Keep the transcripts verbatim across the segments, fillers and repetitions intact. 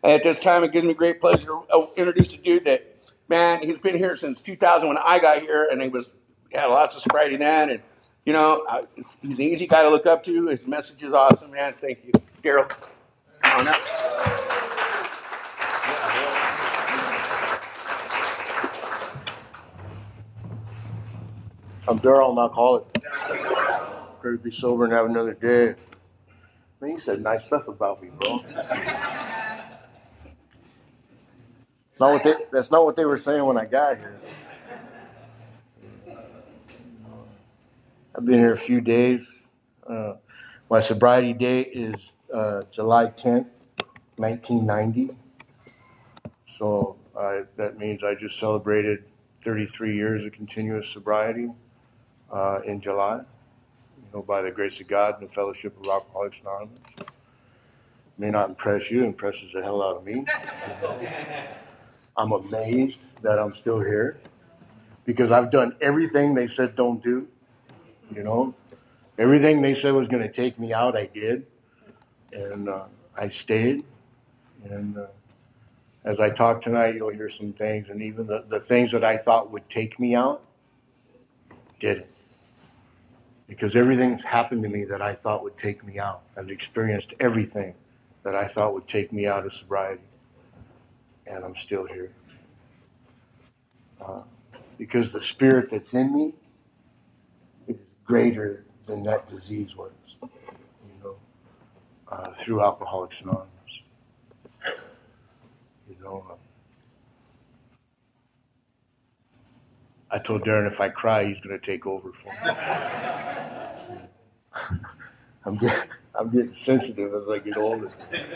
At this time, it gives me great pleasure to introduce a dude that, man, he's been here since two thousand when I got here, and he was had lots of sobriety then, and you know, I, he's an easy guy to look up to. His message is awesome, man. Thank you, Daryl. Come on up. I'm Daryl, I'm alcoholic. Great to be sober and have another day. Man, you said nice stuff about me, bro. It's not what they, that's not what they were saying when I got here. I've been here a few days. Uh, my sobriety date is uh, July tenth, nineteen ninety. So uh, that means I just celebrated thirty-three years of continuous sobriety uh, in July. You know, by the grace of God and the fellowship of Alcoholics Anonymous. May not impress you, impresses the hell out of me. You know? I'm amazed that I'm still here because I've done everything they said don't do. You know, everything they said was going to take me out, I did, and uh, I stayed. And uh, as I talk tonight, you'll hear some things, and even the, the things that I thought would take me out didn't. Because everything's happened to me that I thought would take me out. I've experienced everything that I thought would take me out of sobriety. And I'm still here. Uh, because the spirit that's in me is greater than that disease was. You know, uh, through Alcoholics Anonymous. You know, uh, I told Darren if I cry, he's going to take over for me. I'm getting, I'm getting sensitive as I get older.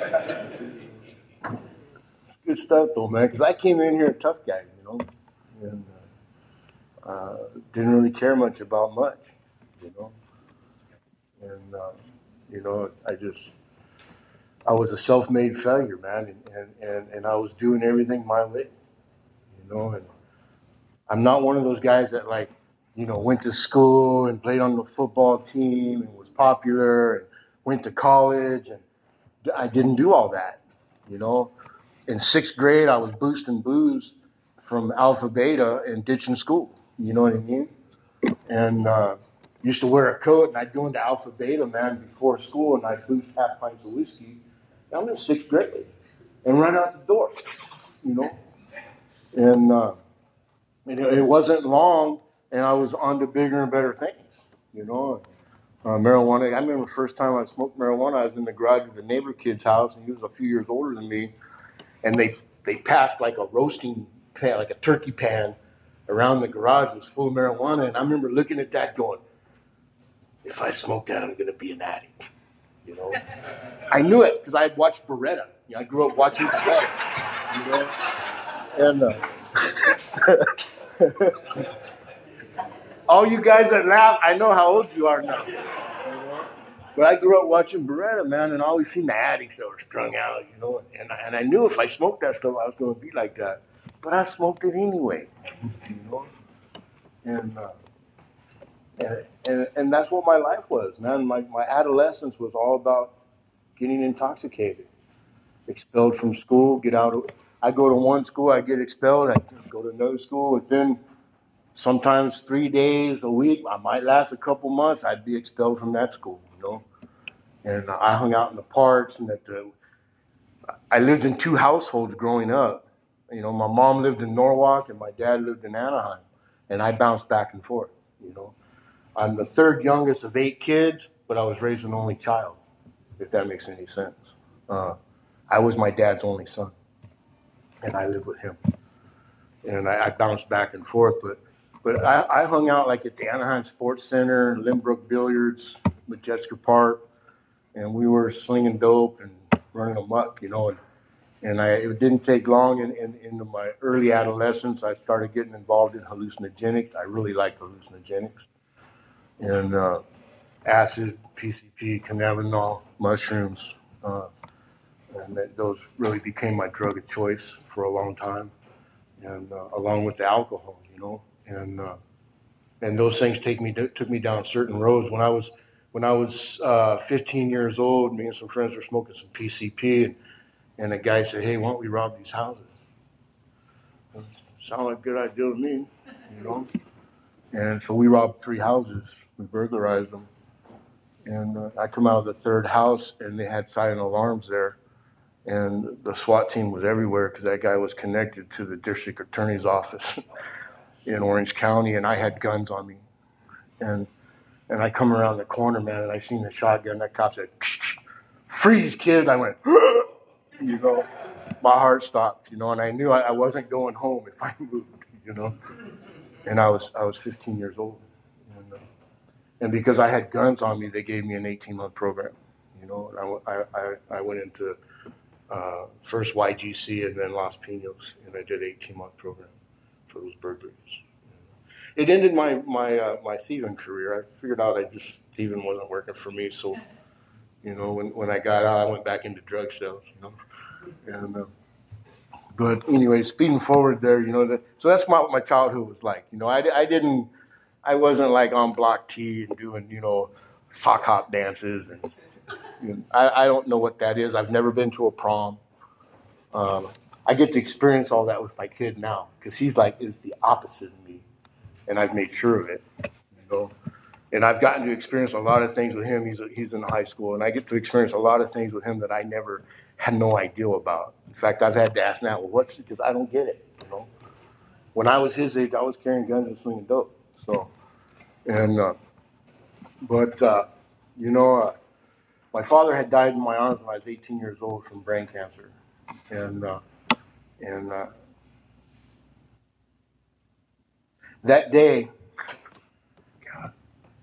It's good stuff, though, man, because I came in here a tough guy, you know, and uh, uh, didn't really care much about much, you know. And, uh, you know, I just, I was a self-made failure, man, and, and, and, and I was doing everything my way, you know, and I'm not one of those guys that, like, you know, went to school and played on the football team and was popular and went to college. And I didn't do all that, you know. In sixth grade, I was boosting booze from Alpha Beta and ditching school. You know what I mean? And uh, used to wear a coat, and I'd go into Alpha Beta, man, before school, and I'd boost half pints of whiskey. I'm in sixth grade and run out the door, you know. And uh, it, it wasn't long. And I was on to bigger and better things, you know. Uh, marijuana, I remember the first time I smoked marijuana, I was in the garage of the neighbor kid's house, and he was a few years older than me. And they, they passed like a roasting pan, like a turkey pan around the garage. It was full of marijuana. And I remember looking at that going, if I smoke that, I'm going to be an addict, you know. I knew it because I had watched Beretta. You know, I grew up watching Beretta, you know. And uh, all you guys that laugh, I know how old you are now. You know? But I grew up watching Beretta, man, and I always seen the addicts that were strung out, you know. And I, and I knew if I smoked that stuff, I was going to be like that. But I smoked it anyway, you know. And, uh, and, and and that's what my life was, man. My, my adolescence was all about getting intoxicated. Expelled from school, get out of, I go to one school, I get expelled, I go to another school, within sometimes three days, a week, I might last a couple months, I'd be expelled from that school, you know. And I hung out in the parks, and at the, I lived in two households growing up. You know, my mom lived in Norwalk, and my dad lived in Anaheim, and I bounced back and forth, you know. I'm the third youngest of eight kids, but I was raised an only child, if that makes any sense. Uh, I was my dad's only son, and I lived with him. And I, I bounced back and forth, but But I, I hung out like at the Anaheim Sports Center, Lynbrook Billiards, Majeska Park, and we were slinging dope and running amok, you know. And, and I, it didn't take long in, in, into my early adolescence, I started getting involved in hallucinogenics. I really liked hallucinogenics. And uh, acid, P C P, cannabinol, mushrooms. Uh, and that, those really became my drug of choice for a long time. And uh, along with the alcohol, you know. And uh, and those things take me took me down certain roads. When I was when I was uh, fifteen years old, me and some friends were smoking some P C P, and, And the guy said, hey, why don't we rob these houses? Well, sound like a good idea to me, you know. And so we robbed three houses. We burglarized them. And uh, I come out of the third house, and they had silent alarms there. And the SWAT team was everywhere because that guy was connected to the district attorney's office in Orange County, and I had guns on me. And and I come around the corner, man, and I seen the shotgun. That cop said, freeze, kid. I went, you know, my heart stopped, you know, and I knew I, I wasn't going home if I moved, you know. And I was I was fifteen years old. And, uh, and because I had guns on me, they gave me an eighteen-month program, you know. And I, I, I went into uh, first Y G C and then Los Pinos, and I did an eighteen-month program for those burglaries. It ended my my uh, my thieving career. I figured out I just thieving wasn't working for me. So, you know, when, when I got out, I went back into drug sales. You know, and uh, but anyway, speeding forward there, you know, that so that's my, what my childhood was like. You know, I, I didn't, I wasn't like on block T and doing, you know, sock hop dances, and you know, I I don't know what that is. I've never been to a prom. Um, I get to experience all that with my kid now because he's like is the opposite of me. And I've made sure of it, you know. And I've gotten to experience a lot of things with him. He's a, he's in high school, and I get to experience a lot of things with him that I never had no idea about. In fact, I've had to ask now, well, what's because I don't get it, you know. When I was his age, I was carrying guns and swinging dope. So, and uh, but uh, you know, uh, my father had died in my arms when I was eighteen years old from brain cancer, and uh, and. Uh, That day, God,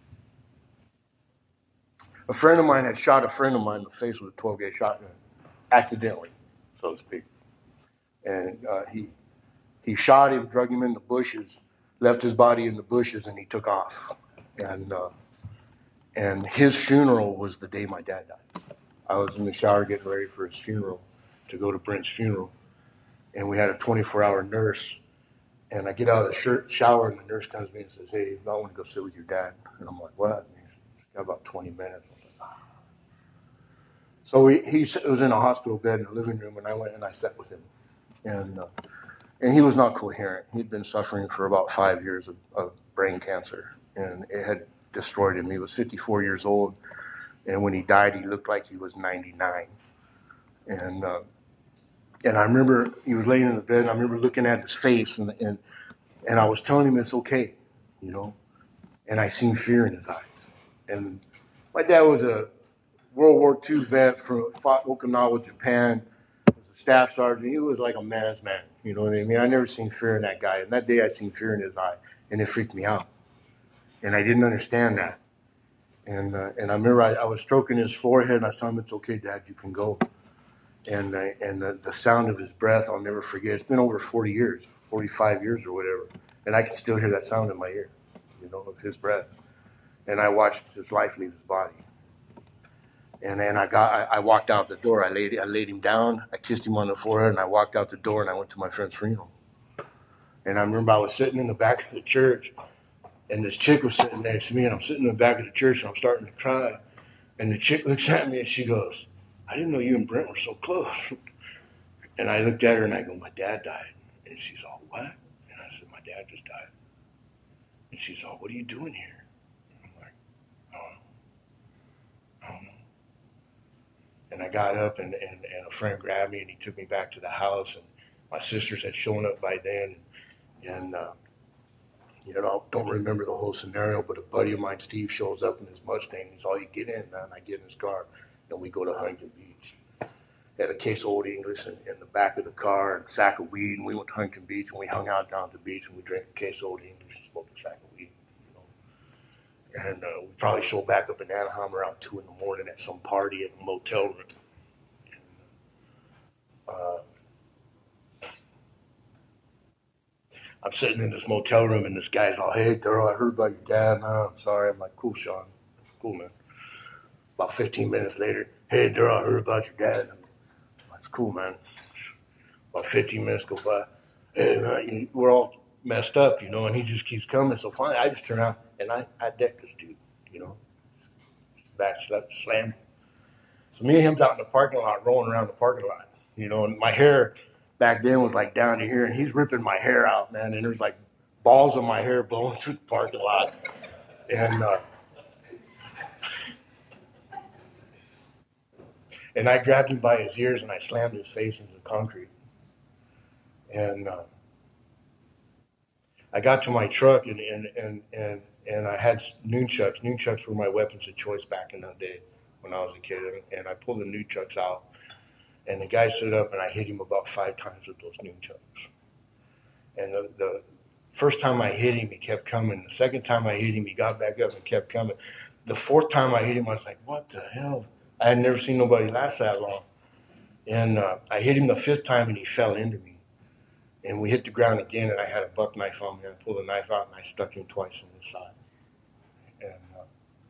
a friend of mine had shot a friend of mine in the face with a twelve gauge shotgun, accidentally, so to speak. And uh, he he shot him, drug him in the bushes, left his body in the bushes, and he took off. And uh, and his funeral was the day my dad died. I was in the shower getting ready for his funeral, to go to Brent's funeral, and we had a twenty-four hour nurse. And I get out of the shirt, shower, and the nurse comes to me and says, hey, I want to go sit with your dad. And I'm like, what? And he said, it's got about twenty minutes. I'm like, ah. So he, he was in a hospital bed in the living room, and I went and I sat with him. And uh, and he was not coherent. He'd been suffering for about five years of, of brain cancer, and it had destroyed him. He was fifty-four years old, and when he died, he looked like he was ninety-nine. And uh, And I remember he was laying in the bed, and I remember looking at his face, and and, and I was telling him it's okay, you know. And I seen fear in his eyes. And my dad was a World War Two vet from fought Okinawa, Japan. Was a staff sergeant. He was like a man's man, you know what I mean? I never seen fear in that guy. And that day I seen fear in his eye, and it freaked me out. And I didn't understand that. And uh, and I remember I, I was stroking his forehead, and I was telling him, it's okay, Dad, you can go. And uh, and the, the sound of his breath, I'll never forget. It's been over forty years, forty-five years or whatever. And I can still hear that sound in my ear, you know, of his breath. And I watched his life leave his body. And then I got, I, I walked out the door. I laid, I laid him down. I kissed him on the forehead, and I walked out the door, and I went to my friend's funeral. And I remember I was sitting in the back of the church, and this chick was sitting next to me, and I'm sitting in the back of the church, and I'm starting to cry. And the chick looks at me, and she goes, I didn't know you and Brent were so close. And I looked at her and I go, my dad died. And she's all, what? And I said, my dad just died. And she's all, what are you doing here? And I'm like, I don't know. I don't know. And I got up and, and, and a friend grabbed me and he took me back to the house. And my sisters had shown up by then. And, uh, you know, I don't remember the whole scenario, but a buddy of mine, Steve, shows up in his Mustang. He's all, you get in, man. I get in his car. And we go to Huntington Beach. Had a case of Old English in, in the back of the car and a sack of weed. And we went to Huntington Beach and we hung out down at the beach and we drank a case of Old English and smoked a sack of weed. You know? And uh, we probably showed back up in Anaheim around two in the morning at some party at a motel room. And, uh, I'm sitting in this motel room and this guy's all, hey, Daryl, I heard about your dad. No, I'm sorry. I'm like, cool, Sean. Cool, man. About fifteen minutes later, hey, Daryl, I heard about your dad. That's cool, man. About fifteen minutes go by. Hey, man, we're all messed up, you know, and he just keeps coming. So finally, I just turn around, and I, I decked this dude, you know. Back slapped, slammed. So me and him's out in the parking lot, rolling around the parking lot, you know, and my hair back then was like down to here, and he's ripping my hair out, man, and there's like balls of my hair blowing through the parking lot. And uh, and I grabbed him by his ears and I slammed his face into the concrete. And uh, I got to my truck and and, and, and and I had nunchucks. Nunchucks were my weapons of choice back in that day when I was a kid. And I pulled the nunchucks out, and the guy stood up and I hit him about five times with those nunchucks. And the, the first time I hit him, he kept coming. The second time I hit him, he got back up and kept coming. The fourth time I hit him, I was like, what the hell? I had never seen nobody last that long. And uh, I hit him the fifth time, and he fell into me. And we hit the ground again, and I had a buck knife on me. And I pulled the knife out, and I stuck him twice in the side. And uh,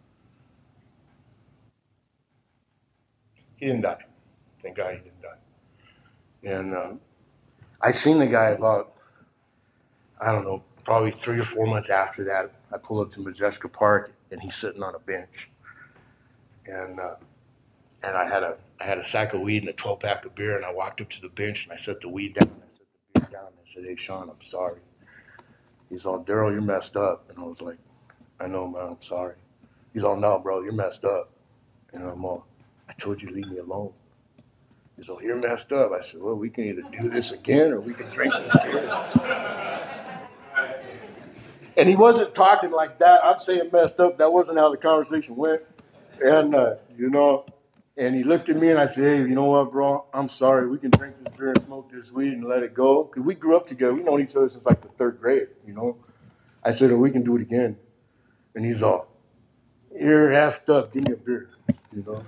he didn't die. Thank God he didn't die. And uh, I seen the guy about, I don't know, probably three or four months after that. I pulled up to Majeska Park, and he's sitting on a bench. And uh, and I had a I had a sack of weed and a twelve pack of beer, and I walked up to the bench, and I set the weed down, and I set the beer down, and I said, hey, Sean, I'm sorry. He's all, Daryl, you're messed up. And I was like, I know, man, I'm sorry. He's all, no, bro, you're messed up. And I'm all, I told you to leave me alone. He's all, you're messed up. I said, well, we can either do this again or we can drink this beer. And he wasn't talking like that. I'm saying messed up. That wasn't how the conversation went. And, uh, you know, and he looked at me and I said, hey, you know what, bro? I'm sorry. We can drink this beer and smoke this weed and let it go. Because we grew up together. We've known each other since like the third grade, you know. I said, oh, we can do it again. And he's all, you're effed up. Give me a beer, you know.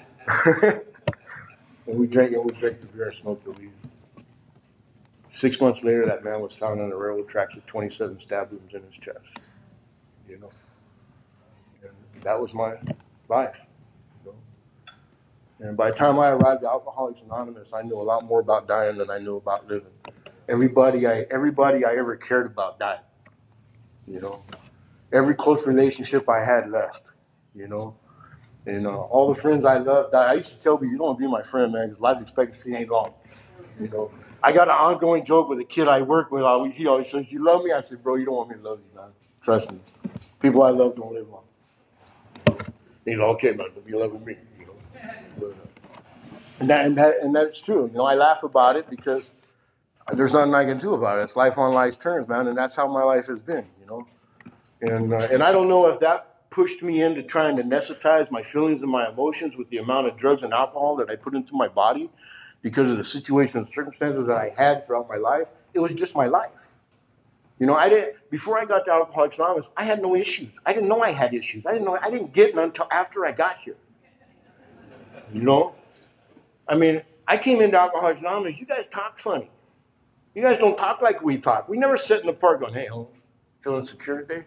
And we drank and we drank the beer and smoked the weed. Six months later, that man was found on the railroad tracks with twenty-seven stab wounds in his chest, you know. And that was my life, you know. And by the time I arrived at Alcoholics Anonymous, I knew a lot more about dying than I knew about living. Everybody I, everybody I ever cared about died, you know. Every close relationship I had left, you know. And uh, all the friends I loved died. I used to tell people, you don't want to be my friend, man, because life expectancy ain't long, you know. I got an ongoing joke with a kid I work with. He always says, you love me? I said, bro, you don't want me to love you, man. Trust me. People I love don't live long. He's all, okay, man, but you love me, you know. But, uh, and, that, and, that, and that's true. You know, I laugh about it because there's nothing I can do about it. It's life on life's terms, man, and that's how my life has been, you know. And, uh, and I don't know if that pushed me into trying to anesthetize my feelings and my emotions with the amount of drugs and alcohol that I put into my body, because of the situations and circumstances that I had throughout my life. It was just my life. You know, I didn't, before I got to Alcoholics Anonymous, I had no issues. I didn't know I had issues. I didn't know, I didn't get none until after I got here. You know? I mean, I came into Alcoholics Anonymous, you guys talk funny. You guys don't talk like we talk. We never sit in the park going, hey, Holmes, feeling secure today?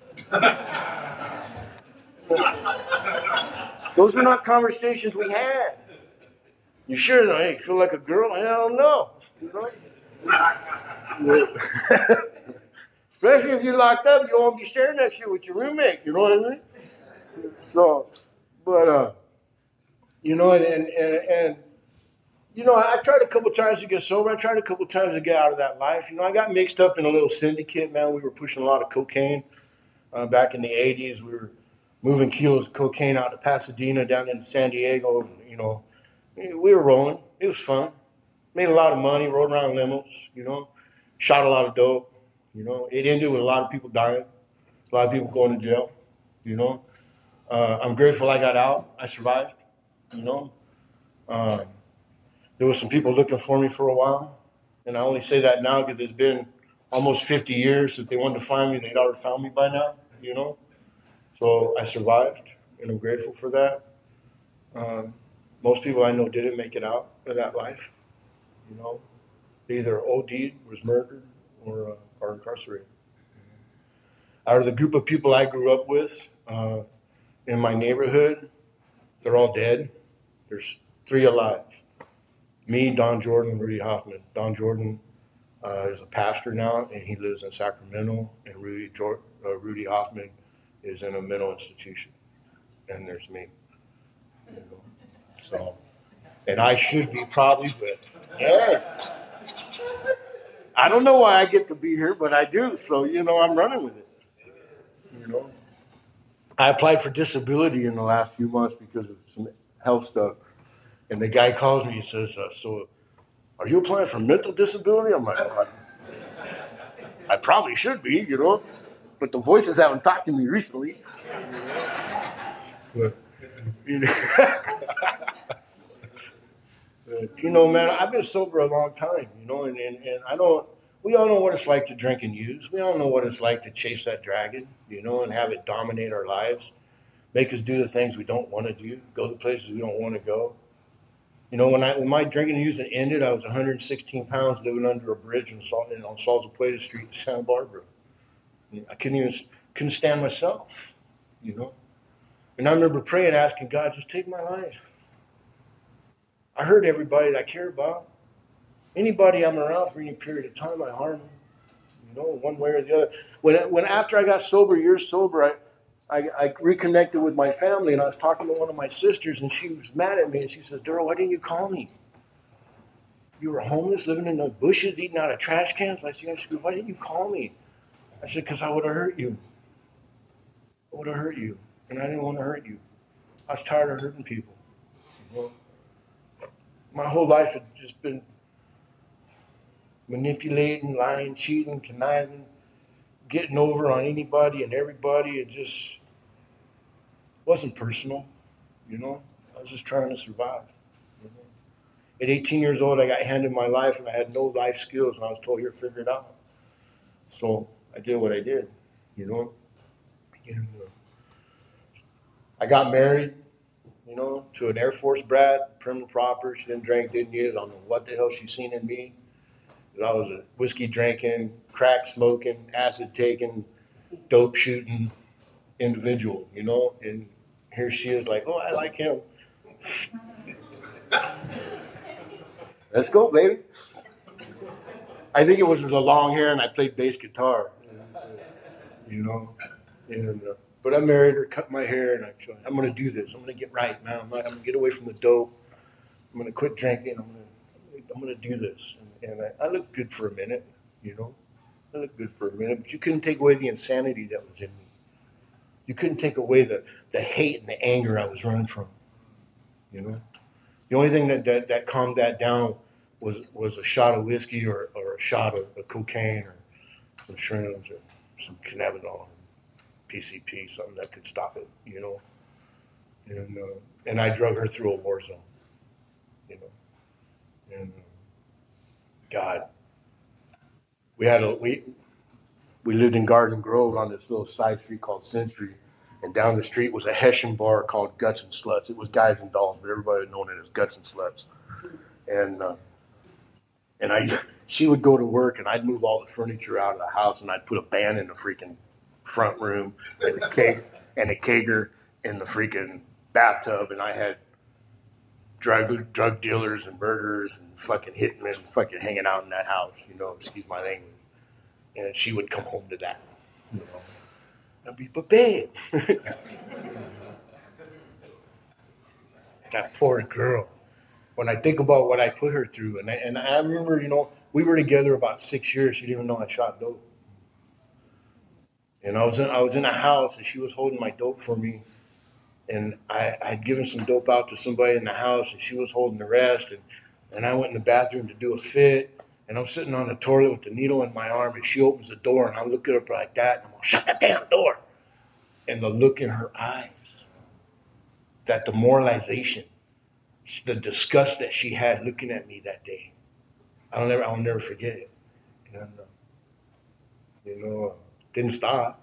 Those are not conversations we had. You sure know, hey, feel like a girl? Hell no. You know? Especially if you're locked up, you don't want to be sharing that shit with your roommate. You know what I mean? So, but, uh, you know, and, and, and, and you know, I, I tried a couple times to get sober. I tried a couple times to get out of that life. You know, I got mixed up in a little syndicate, man. We were pushing a lot of cocaine uh, back in the eighties. We were moving kilos of cocaine out to Pasadena, down into San Diego, you know. We were rolling. It was fun. Made a lot of money, rode around limos, you know. Shot a lot of dope, you know. It ended with a lot of people dying, a lot of people going to jail, you know. Uh, I'm grateful I got out. I survived, you know. Um, there was some people looking for me for a while, and I only say that now because it's been almost fifty years. If they wanted to find me, they'd already found me by now, you know. So I survived, and I'm grateful for that. Um, Most people I know didn't make it out of that life, you know. They either O D'd, was murdered, or uh, are incarcerated. Out of the group of people I grew up with uh, in my neighborhood, they're all dead. There's three alive. Me, Don Jordan, Rudy Hoffman. Don Jordan uh, is a pastor now, and he lives in Sacramento, and Rudy, uh, Rudy Hoffman is in a mental institution. And there's me, you know. So, and I should be probably, but yeah. I don't know why I get to be here, but I do. So, you know, I'm running with it. You know, I applied for disability in the last few months because of some health stuff. And the guy calls me and says, uh, so are you applying for mental disability? I'm like, oh, I, I probably should be, you know, but the voices haven't talked to me recently. But, you know, but, you know, man, I've been sober a long time, you know, and, and, and I don't, we all know what it's like to drink and use. We all know what it's like to chase that dragon, you know, and have it dominate our lives, make us do the things we don't want to do, go to places we don't want to go. You know, when I when my drinking and using ended, I was one hundred sixteen pounds living under a bridge in, on Salzaplata Street in Santa Barbara. I couldn't even couldn't stand myself, you know. And I remember praying, asking God, just take my life. I hurt everybody that I care about. Anybody I'm around for any period of time, I harm them, you know, one way or the other. When when after I got sober, years sober, I, I, I reconnected with my family, and I was talking to one of my sisters, and she was mad at me, and she says, Daryl, why didn't you call me? You were homeless, living in the bushes, eating out of trash cans? I said, she goes, why didn't you call me? I said, because I would have hurt you. I would have hurt you, and I didn't want to hurt you. I was tired of hurting people. You know? My whole life had just been manipulating, lying, cheating, conniving, getting over on anybody and everybody. It just wasn't personal, you know. I was just trying to survive. You know? At eighteen years old, I got handed my life, and I had no life skills, and I was told, here, figure it out. So I did what I did, you know. And, uh, I got married, you know, to an Air Force brat, prim and proper. She didn't drink, didn't use. I don't know what the hell she seen in me. I was a whiskey drinking, crack smoking, acid taking, dope shooting individual, you know. And here she is like, oh, I like him. Let's go, baby. I think it was the long hair, and I played bass guitar, you know. And uh, but I married her, cut my hair, and I said, I'm going to do this. I'm going to get right, man. I'm going to get away from the dope. I'm going to quit drinking. I'm going to I'm going to do this. And, and I, I looked good for a minute, you know. I looked good for a minute, but you couldn't take away the insanity that was in me. You couldn't take away the, the hate and the anger I was running from, you know. The only thing that, that, that calmed that down was was a shot of whiskey or, or a shot of, of cocaine or some shrooms or some cannabinol, P C P, something that could stop it, you know. And uh, and I drug her through a war zone, you know. And uh, God, we had a we we lived in Garden Grove on this little side street called Century, and down the street was a Hessian bar called Guts and Sluts. It was Guys and Dolls, but everybody had known it as Guts and Sluts. And uh, and I she would go to work, and I'd move all the furniture out of the house, and I'd put a band in the freaking front room, and a keg and a kegger in the freaking bathtub, and I had drug drug dealers and murderers and fucking hitmen fucking hanging out in that house, you know, excuse my language. And she would come home to that, you know. I'd be, but babe. That poor girl. When I think about what I put her through, and I, and I remember, you know, we were together about six years. She didn't even know I shot dope. And I was in I was in a house, and she was holding my dope for me. And I had given some dope out to somebody in the house, and she was holding the rest. And, and I went in the bathroom to do a fit, and I'm sitting on the toilet with the needle in my arm, and she opens the door, and I look at her like that, and I'm like, shut the damn door. And the look in her eyes, that demoralization, the disgust that she had looking at me that day, I'll never, I'll never forget it. And, uh, you know, uh, didn't stop.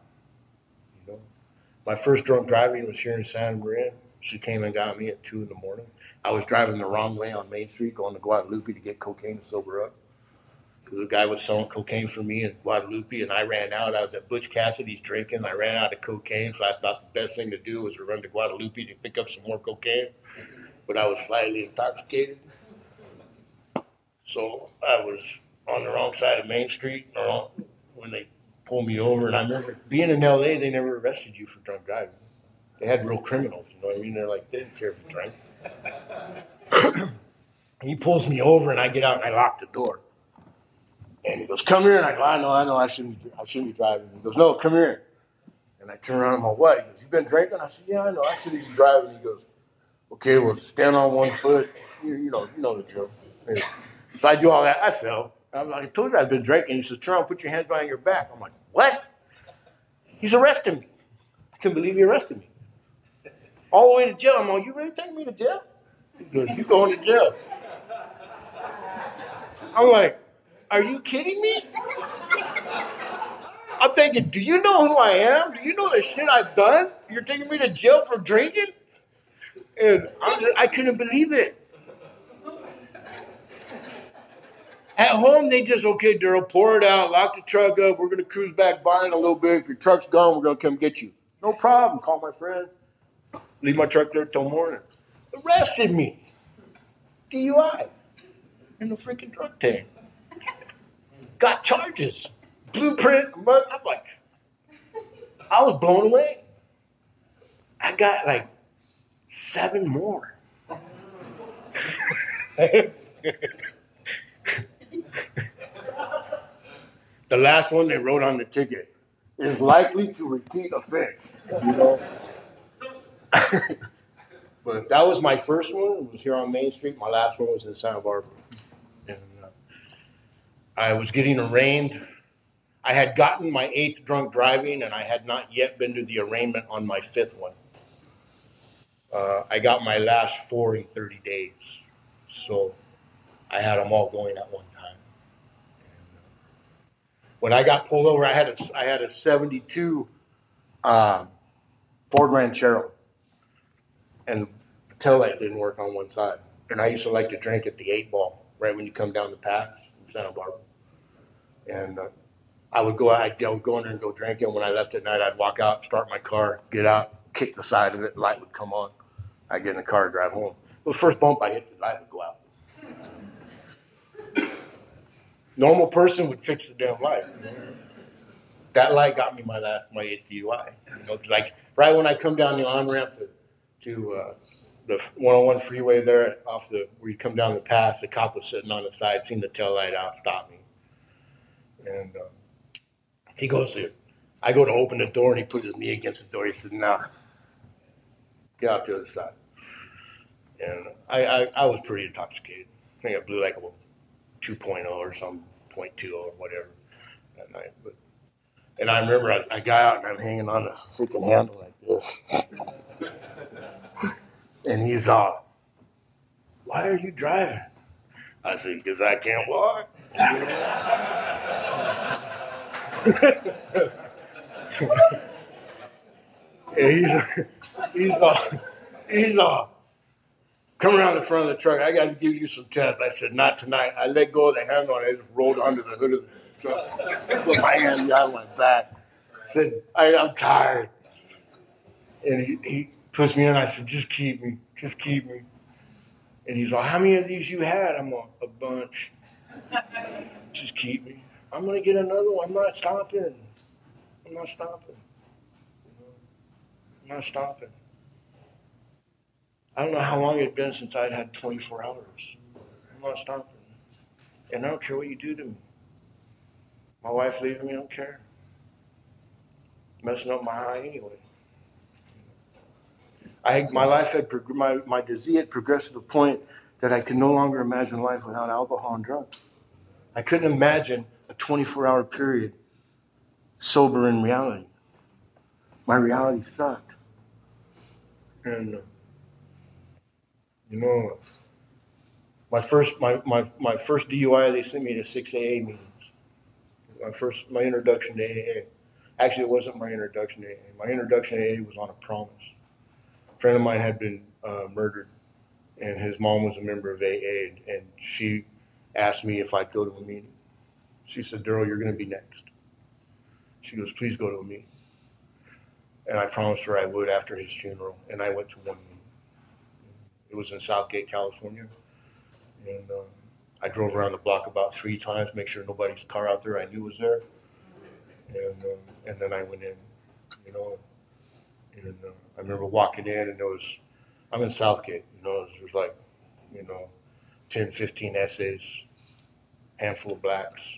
My first drunk driving was here in Santa Maria. She came and got me at two in the morning. I was driving the wrong way on Main Street going to Guadalupe to get cocaine to sober up. Because a guy was selling cocaine for me in Guadalupe, and I ran out. I was at Butch Cassidy's drinking. I ran out of cocaine, so I thought the best thing to do was to run to Guadalupe to pick up some more cocaine. But I was slightly intoxicated. So I was on the wrong side of Main Street when they pulled me over. And I remember being in L A, they never arrested you for drunk driving. They had real criminals, you know what I mean? They're like, they didn't care if you drank. He pulls me over, and I get out, and I lock the door. And he goes, come here. And I go, I know, I know, I shouldn't, I shouldn't be driving. He goes, no, come here. And I turn around, I'm like, what? He goes, you been drinking? I said, yeah, I know, I shouldn't be driving. He goes, okay, well, stand on one foot. You, you know, you know the drill. Yeah. So I do all that. I fell. I'm like, I told you I've been drinking. He says, turn around, put your hands behind your back. I'm like, what? He's arresting me. I couldn't believe he arrested me. All the way to jail. I'm like, you really taking me to jail? He goes, you going to jail. I'm like, are you kidding me? I'm thinking, do you know who I am? Do you know the shit I've done? You're taking me to jail for drinking? And I, I couldn't believe it. At home, they just, okay, Daryl, pour it out, lock the truck up. We're going to cruise back by in a little bit. If your truck's gone, we're going to come get you. No problem. Call my friend. Leave my truck there till morning. Arrested me. D U I. In the freaking drug tank. Got charges. Blueprint. I'm like, I was blown away. I got like seven more. The last one they wrote on the ticket is likely to repeat offense. You know? But that was my first one. It was here on Main Street. My last one was in Santa Barbara. And uh, I was getting arraigned. I had gotten my eighth drunk driving, and I had not yet been to the arraignment on my fifth one. Uh, I got my last four in thirty days. So I had them all going at one time. And, uh, when I got pulled over, I had a, I had a seventy-two uh, Ford Ranchero. And the taillight didn't work on one side. And I used to like to drink at the eight ball, right when you come down the pass in Santa Barbara. And uh, I would go out, I'd go in there and go drinking. When I left at night, I'd walk out, start my car, get out, kick the side of it, light would come on. I'd get in the car and drive home. Well, the first bump I hit, the light would go out. Normal person would fix the damn light. You know? That light got me my last, my eighth D U I. You know, 'cause like right when I come down the on-ramp to to uh, the one oh one freeway there off the where you come down the pass, the cop was sitting on the side, seen the tail light out, stopped me. And uh, he goes to, I go to open the door, and he puts his knee against the door. He said, "No, get out to the other side." And I, I, I was pretty intoxicated. I think I blew like a two point oh or some point two or whatever that night. But and I remember I, I got out and I'm hanging on the freaking handle like this. And he's uh, why are you driving? I said, because I can't walk. And he's he's uh, he's uh, come around the front of the truck. I got to give you some tests. I said, not tonight. I let go of the handle and I just rolled under the hood of the truck. Put my hand behind my back. Said, I, I'm tired. And he, he puts me in. I said, just keep me. Just keep me. And he's like, how many of these you had? I'm like, a bunch. Just keep me. I'm going to get another one. I'm not stopping. I'm not stopping. I'm not stopping. I don't know how long it had been since I'd had twenty-four hours. I'm not stopping. And I don't care what you do to me. My wife leaving me, I don't care. Messing up my high anyway. I, my life had, my, my disease had progressed to the point that I could no longer imagine life without alcohol and drugs. I couldn't imagine a twenty-four hour period sober in reality. My reality sucked. And, uh, you know, my first, my, my, my first D U I, they sent me to six A A meetings. My first, my introduction to A A. Actually, it wasn't my introduction to A A. My introduction to A A was on a promise. A friend of mine had been uh, murdered, and his mom was a member of A A, and she asked me if I'd go to a meeting. She said, Daryl, you're going to be next. She goes, please go to a meeting. And I promised her I would after his funeral, and I went to one meeting. It was in Southgate, California. And um, I drove around the block about three times, make sure nobody's car out there I knew was there. And um, and then I went in, you know. And uh, I remember walking in, and there was I'm in Southgate, you know, there's like, you know, ten, fifteen essays, handful of blacks,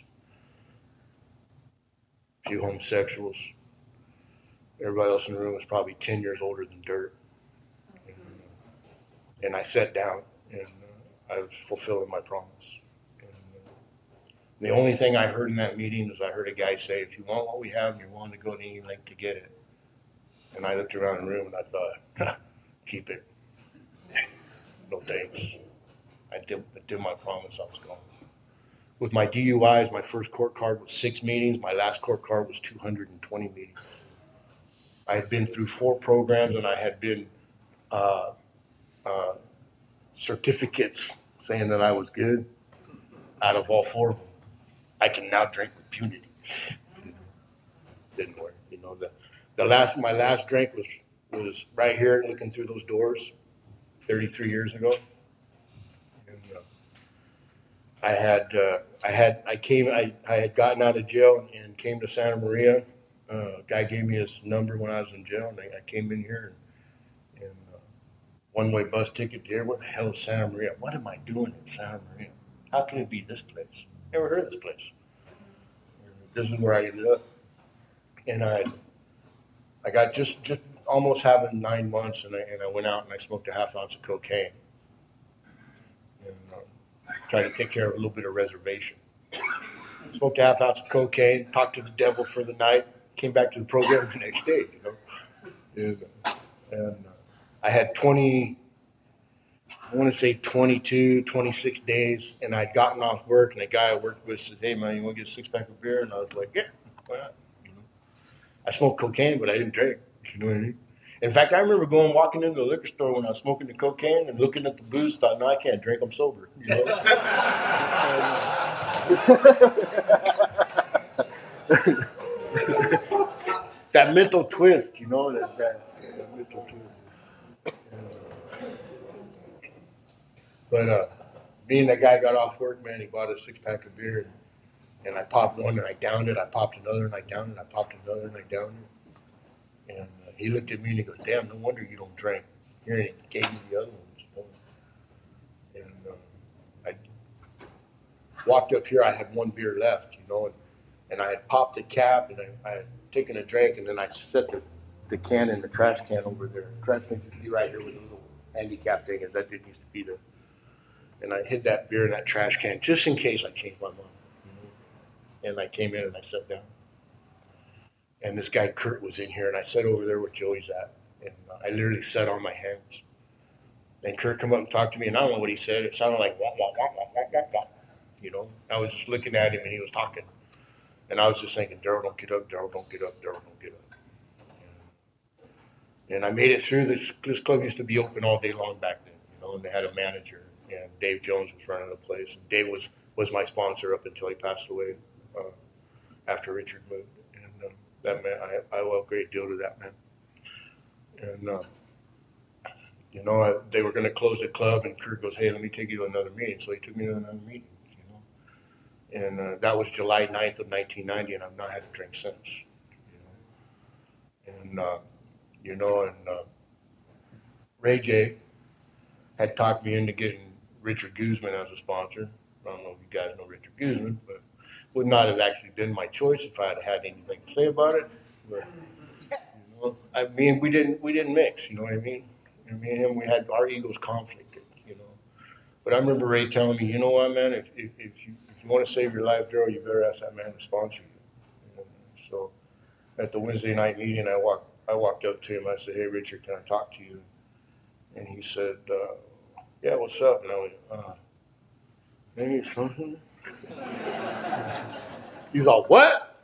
a few homosexuals. Everybody else in the room was probably ten years older than dirt. And, and I sat down, and uh, I was fulfilling my promise. And, uh, the only thing I heard in that meeting was I heard a guy say, if you want what we have and you're willing to go to any length to get it. And I looked around the room and I thought, keep it. No thanks. I did, I did my promise, I was gone. With my D U Is, my first court card was six meetings. My last court card was two hundred twenty meetings. I had been through four programs, and I had been uh, uh, certificates saying that I was good out of all four of them. I can now drink with impunity. Didn't work. You know, the, the last, my last drink was, was right here looking through those doors thirty-three years ago. And, uh, I had, uh, I had, I came, I, I had gotten out of jail and came to Santa Maria. Uh, a guy gave me his number when I was in jail, and I, I came in here and, and uh, one-way bus ticket there. What the hell is Santa Maria? What am I doing in Santa Maria? How can it be this place? Never heard of this place. This is where I ended up, and I, I got just just almost having nine months, and I and I went out and I smoked a half ounce of cocaine, and uh, tried to take care of a little bit of reservation. Smoked a half ounce of cocaine, talked to the devil for the night. Came back to the program the next day, you know. And, and uh, I had twenty, I want to say twenty-two, twenty-six days, and I'd gotten off work, and the guy I worked with said, hey, man, you want to get a six-pack of beer? And I was like, yeah, why not? You know? I smoked cocaine, but I didn't drink, you know what I mean? In fact, I remember going, walking into the liquor store when I was smoking the cocaine and looking at the booze, thought, no, I can't drink, I'm sober, you know? That mental twist, you know, that, that, that mental twist. But uh, being that guy got off work, man, he bought a six-pack of beer, and, and I popped one, and I downed it. I popped another, and I downed it. I popped another, and I downed it. And uh, he looked at me, and he goes, damn, no wonder you don't drink. Here, and he gave me the other ones. You know? And uh, I walked up here. I had one beer left, you know, and, and I had popped the cap, and I, I had taken a drink, and then I set the, the can in the trash can over there. The trash can used to be right here with a little handicap thing, as that didn't used to be there. And I hid that beer in that trash can just in case I changed my mind. You know? And I came in and I sat down. And this guy Kurt was in here, and I sat over there where Joey's at. And uh, I literally sat on my hands. And Kurt come up and talked to me, and I don't know what he said. It sounded like wah, wah, wah, wah, wah, wah, wah. You know, I was just looking at him, and he was talking. And I was just thinking, Daryl, don't get up, Daryl, don't get up, Daryl, don't get up. And, and I made it through. This, this club used to be open all day long back then, you know, and they had a manager. And Dave Jones was running the place. And Dave was, was my sponsor up until he passed away uh, after Richard moved. And uh, that man, I, I owe a great deal to that man. And, uh, you know, I, they were going to close the club, and Kurt goes, hey, let me take you to another meeting. So he took me to another meeting, you know. And uh, that was July ninth of nineteen ninety, and I've not had a drink since, you know. And, uh, you know, and uh, Ray J had talked me into getting Richard Guzman as a sponsor. I don't know if you guys know Richard Guzman, but would not have actually been my choice if I had had anything to say about it. But, you know, I mean, we didn't we didn't mix, you know what I mean? And me and him, we had our egos conflicted, you know. But I remember Ray telling me, you know what, man, if if, if you if you want to save your life, Daryl, you better ask that man to sponsor you. You know? So at the Wednesday night meeting, I walked I walked up to him. I said, hey, Richard, can I talk to you? And he said, uh, yeah, what's up? And I went, uh, maybe something? He's all, what?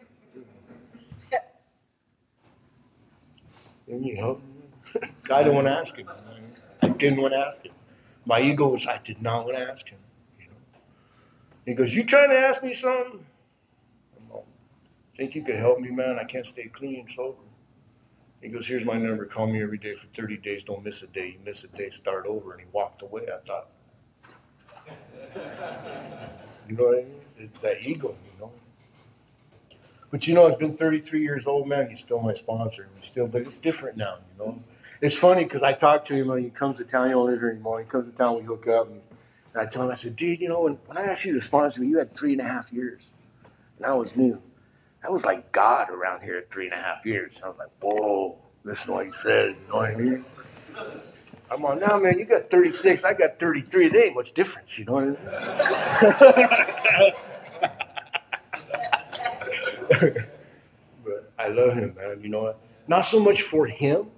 Can you help me? I didn't want to ask him. I didn't want to ask him. My ego was, I did not want to ask him. You know? He goes, you trying to ask me something? I'm like, think you could help me, man? I can't stay clean and sober. He goes, here's my number. Call me every day for thirty days. Don't miss a day. You miss a day, start over. And he walked away. I thought, you know what I mean? It's that ego, you know. But, you know, it's been thirty-three years old, man. He's still my sponsor. He's still, but it's different now, you know. It's funny because I talk to him when he comes to town. He don't live here anymore. He comes to town, we hook up, and, and I tell him, I said, dude, you know, when, when I asked you to sponsor me, you had three and a half years, and I was new. That was like God around here at three and a half years. I was like, whoa, listen to what he said. You know what I mean? I'm on now, man. You got thirty-six. I got thirty-three. There ain't much difference. You know what I mean? But I love him, man. You know what? Not so much for him,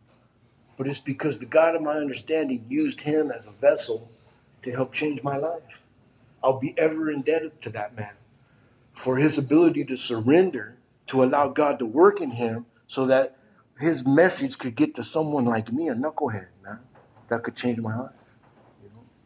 but it's because the God of my understanding used him as a vessel to help change my life. I'll be ever indebted to that man for his ability to surrender, to allow God to work in him so that his message could get to someone like me, a knucklehead, man, that could change my life. You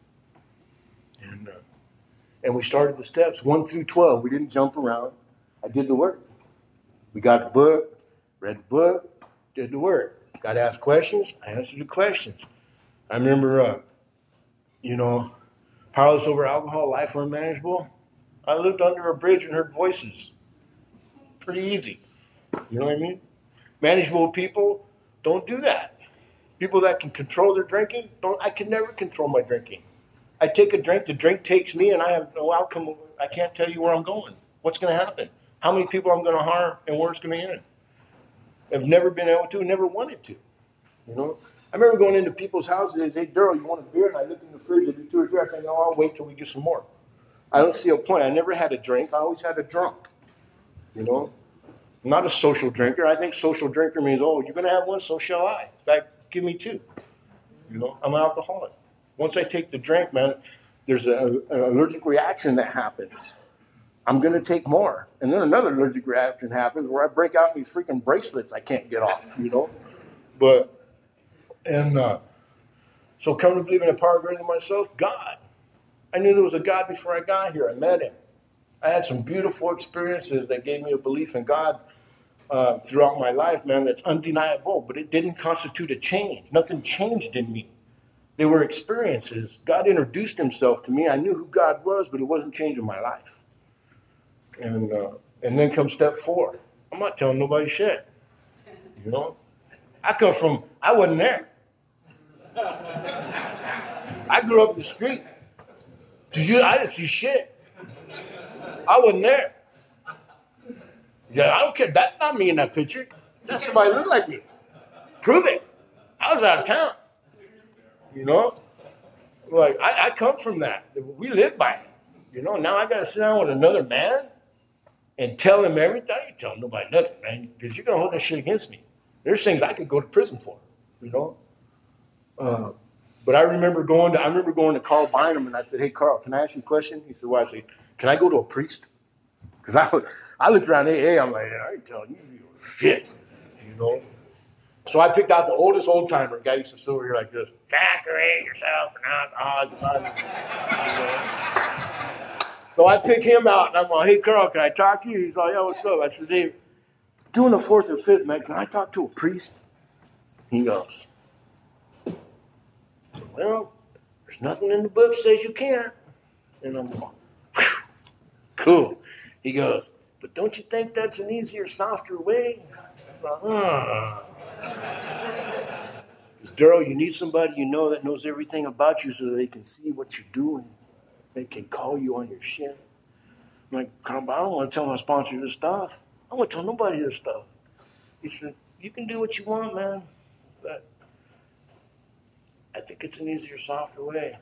know? And, uh, and we started the steps, one through twelve. We didn't jump around. I did the work. We got the book, read the book, did the work. Got to ask questions. I answered the questions. I remember, uh, you know, powerless over alcohol, life unmanageable. I lived under a bridge and heard voices. Pretty easy. You know what I mean? Manageable people don't do that. People that can control their drinking, don't. I can never control my drinking. I take a drink, the drink takes me, and I have no outcome. I can't tell you where I'm going. What's going to happen? How many people I'm going to harm, and where it's going to end. I've never been able to, never wanted to. You know? I remember going into people's houses, they say, Daryl, you want a beer? And I look in the fridge, I do two or three. I say, no, I'll wait till we get some more. I don't see a point. I never had a drink. I always had a drunk. You know? I'm not a social drinker. I think social drinker means, oh, you're going to have one, so shall I. In fact, give me two. You know, I'm an alcoholic. Once I take the drink, man, there's a, an allergic reaction that happens. I'm going to take more. And then another allergic reaction happens where I break out these freaking bracelets I can't get off, you know. But, and uh, so come to believe in a power greater than myself, God. I knew there was a God before I got here. I met him. I had some beautiful experiences that gave me a belief in God uh, throughout my life, man, that's undeniable. But it didn't constitute a change. Nothing changed in me. They were experiences. God introduced himself to me. I knew who God was, but it wasn't changing my life. And uh, and then comes step four. I'm not telling nobody shit. You know? I come from, I wasn't there. I grew up in the street. Cause you, I didn't see shit. I wasn't there. Yeah, I don't care. That's not me in that picture. That's somebody who looked like me. Prove it. I was out of town. You know? Like, I, I come from that. We live by it. You know, now I got to sit down with another man and tell him everything. I ain't telling nobody nothing, man, because you're going to hold that shit against me. There's things I could go to prison for, you know? Uh, but I remember going to, I remember going to Carl Bynum, and I said, hey, Carl, can I ask you a question? He said, why? I said, can I go to a priest? Because I, I looked around A A, I'm like, I ain't telling you shit, you know? So I picked out the oldest old-timer. Guy used to sit over here like this. Saturate yourself and alcohol. You know? So I pick him out, and I'm like, hey, Carl, can I talk to you? He's like, yeah, what's up? I said, Dave, doing the fourth and fifth, man, can I talk to a priest? He goes, well, there's nothing in the book that says you can't. And I'm like, whew, cool. He goes, but don't you think that's an easier, softer way? I'm like, huh. Because, Daryl, you need somebody you know that knows everything about you so that they can see what you're doing. They can call you on your shit. I'm like, Carl, I don't want to tell my sponsor this stuff. I don't want to tell nobody this stuff. He said, you can do what you want, man, but I think it's an easier, softer way.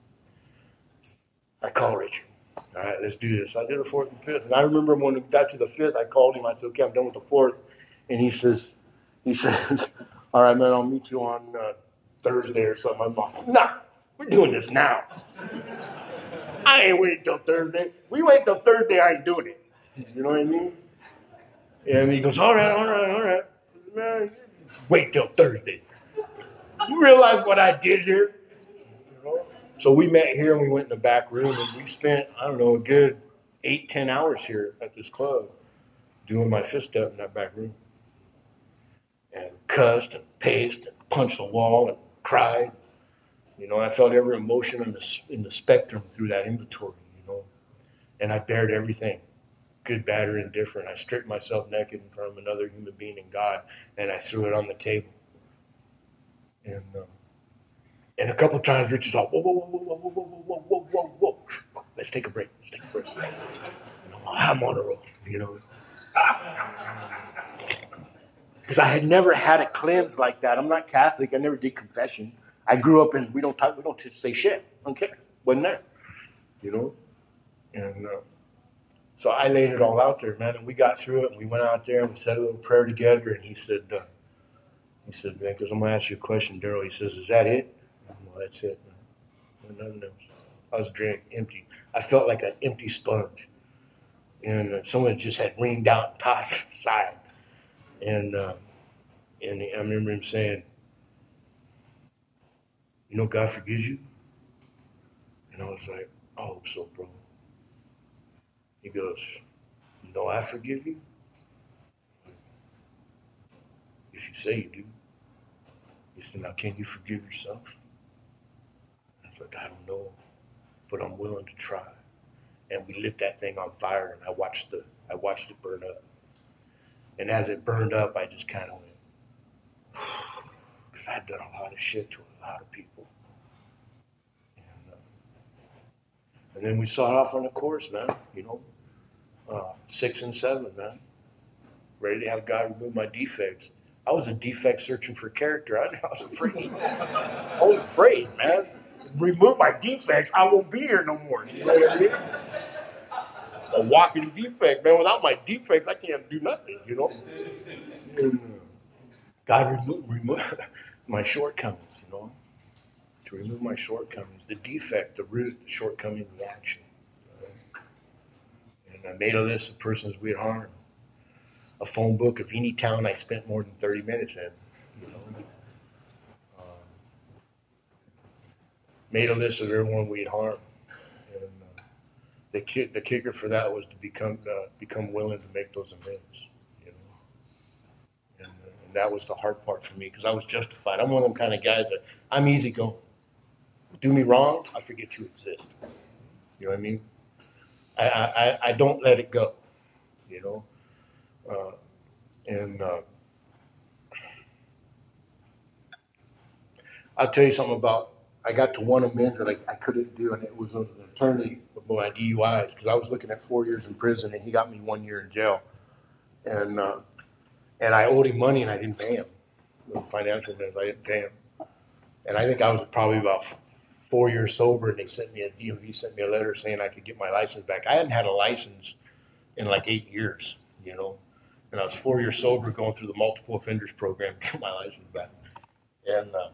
I call Richard. All right, let's do this. So I did the fourth and fifth. And I remember when we got to the fifth, I called him. I said, okay, I'm done with the fourth. And he says, he says, all right, man, I'll meet you on uh, Thursday or something. I'm like, nah, we're doing this now. I ain't waiting till Thursday. We wait till Thursday, I ain't doing it. You know what I mean? And he goes, all right, all right, all right. Man, wait till Thursday. You realize what I did here? You know? So we met here and we went in the back room and we spent, I don't know, a good eight, ten hours here at this club doing my fifth step in that back room. And cussed and paced and punched the wall and cried. You know, I felt every emotion in the, in the spectrum through that inventory, you know. And I bared everything, good, bad, or indifferent. I stripped myself naked in front of another human being and God, and I threw it on the table. And uh, and a couple times Rich is all, whoa, whoa, whoa, whoa, whoa, whoa, whoa, whoa, whoa, whoa, whoa. Let's take a break. Let's take a break. You know, I'm on a roll, you know. Because I had never had a cleanse like that. I'm not Catholic. I never did confession. I grew up in, we don't talk, we don't say shit. Okay, wasn't there, you know? And uh, so I laid it all out there, man. And we got through it. And we went out there and we said a little prayer together. And he said, uh, he said, man, because I'm going to ask you a question, Daryl. He says, is that it? Well, that's it, man. Nothing else. I was drained, empty. I felt like an empty sponge. And uh, someone just had rained out, tossed aside. And, uh, and I remember him saying, you know, God forgives you? And I was like, I hope so, bro. He goes, you know I forgive you? If you say you do. He said, now can you forgive yourself? I was like, I don't know, but I'm willing to try. And we lit that thing on fire, and I watched the I watched it burn up. And as it burned up, I just kind of went, because I'd done a lot of shit to a lot of people. And, uh, and then we saw it off on the course, man, you know, uh, six and seven, man. Ready to have God remove my defects. I was a defect searching for character. I, I was afraid. I was afraid, man. Remove my defects, I won't be here no more. You know what I mean? A walking defect, man. Without my defects, I can't do nothing, you know? And, uh, God remove, remove my shortcomings, you know? To remove my shortcomings. The defect, the root, the shortcoming, the action. You know? And I made a list of persons we had harmed. A phone book of any town I spent more than thirty minutes in, you know? Um, made a list of everyone we had harmed. And, uh, The, kick, the kicker for that was to become uh, become willing to make those amends, you know, and, uh, and that was the hard part for me because I was justified. I'm one of them kind of guys that I'm easy going. Do me wrong, I forget you exist. You know what I mean? I I, I don't let it go, you know, uh, and uh, I'll tell you something about. I got to one amends that I, I couldn't do, and it was an attorney with my D U Is because I was looking at four years in prison, and he got me one year in jail, and uh, and I owed him money, and I didn't pay him. Financial amends, I didn't pay him, and I think I was probably about four years sober, and they sent me a D M V sent me a letter saying I could get my license back. I hadn't had a license in like eight years, you know, and I was four years sober, going through the multiple offenders program to get my license back, and. Uh,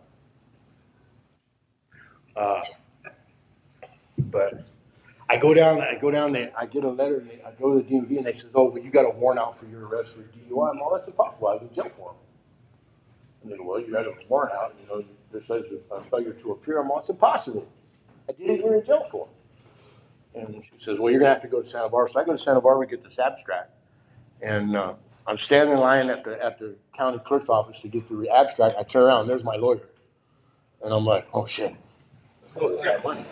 Uh, but I go down, I go down there, I get a letter, and they, I go to the D M V, and they say, oh, well, you got a warrant out for your arrest for D U I. I'm all, that's impossible. I was in jail for them. And they go, well, you had a warrant out, you know, this says a failure to appear. I'm all, it's impossible. I did it, you're in jail for them. And she says, well, you're going to have to go to Santa Barbara. So I go to Santa Barbara, get this abstract. And uh, I'm standing in line at the, at the county clerk's office to get the abstract. I turn around, and there's my lawyer. And I'm like, oh, shit. Oh, yeah, money.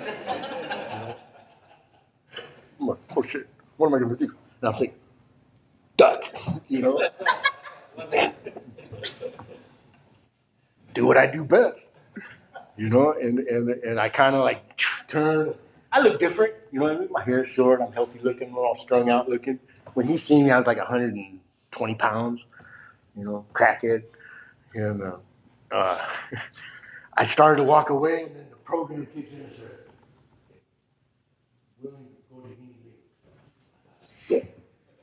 I'm like, oh shit, what am I going to do? And I'm thinking, duck, you know? Do what I do best, you know? And and and I kind of like turn. I look different, you know what I mean? My hair is short, I'm healthy looking, I'm all strung out looking. When he seen me, I was like one hundred twenty pounds, you know, crackhead. And uh, uh, I started to walk away, and then the program kicks in and said, willing to go to any league.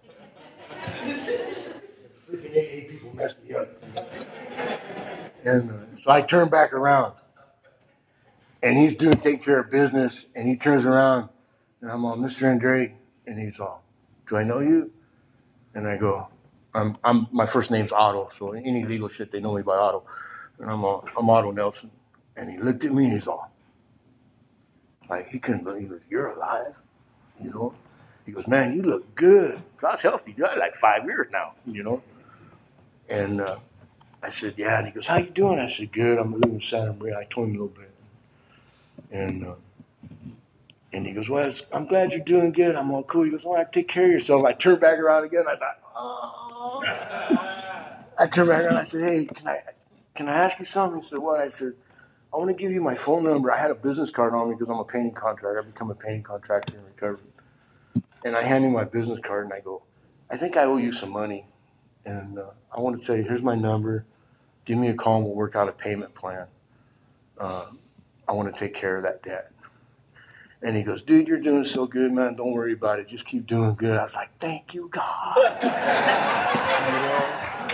Yeah. Freaking A A people messed me up. And uh, so I turned back around, and he's doing take care of business, and he turns around, and I'm all, Mister Andre, and he's all, do I know you? And I go, I'm, I'm my first name's Otto, so any legal shit, they know me by Otto. And I'm all, I'm Otto Nelson. And he looked at me, and he's all, like, he couldn't believe it. You're alive, you know? He goes, man, you look good. So I was healthy. You got like five years now, you know? And uh, I said, yeah. And he goes, how you doing? I said, good. I'm living in Santa Maria. I told him a little bit. And uh, and he goes, well, I'm glad you're doing good. I'm all cool. He goes, all right, take care of yourself. I turned back around again. I thought, oh. I turned back around. I said, hey, can I can I ask you something? He said, what? I said, I want to give you my phone number. I had a business card on me because I'm a painting contractor. I've become a painting contractor in recovery. And I hand him my business card, and I go, I think I owe you some money. And uh, I want to tell you, here's my number. Give me a call, and we'll work out a payment plan. Uh, I want to take care of that debt. And he goes, dude, you're doing so good, man. Don't worry about it. Just keep doing good. I was like, thank you, God. You know?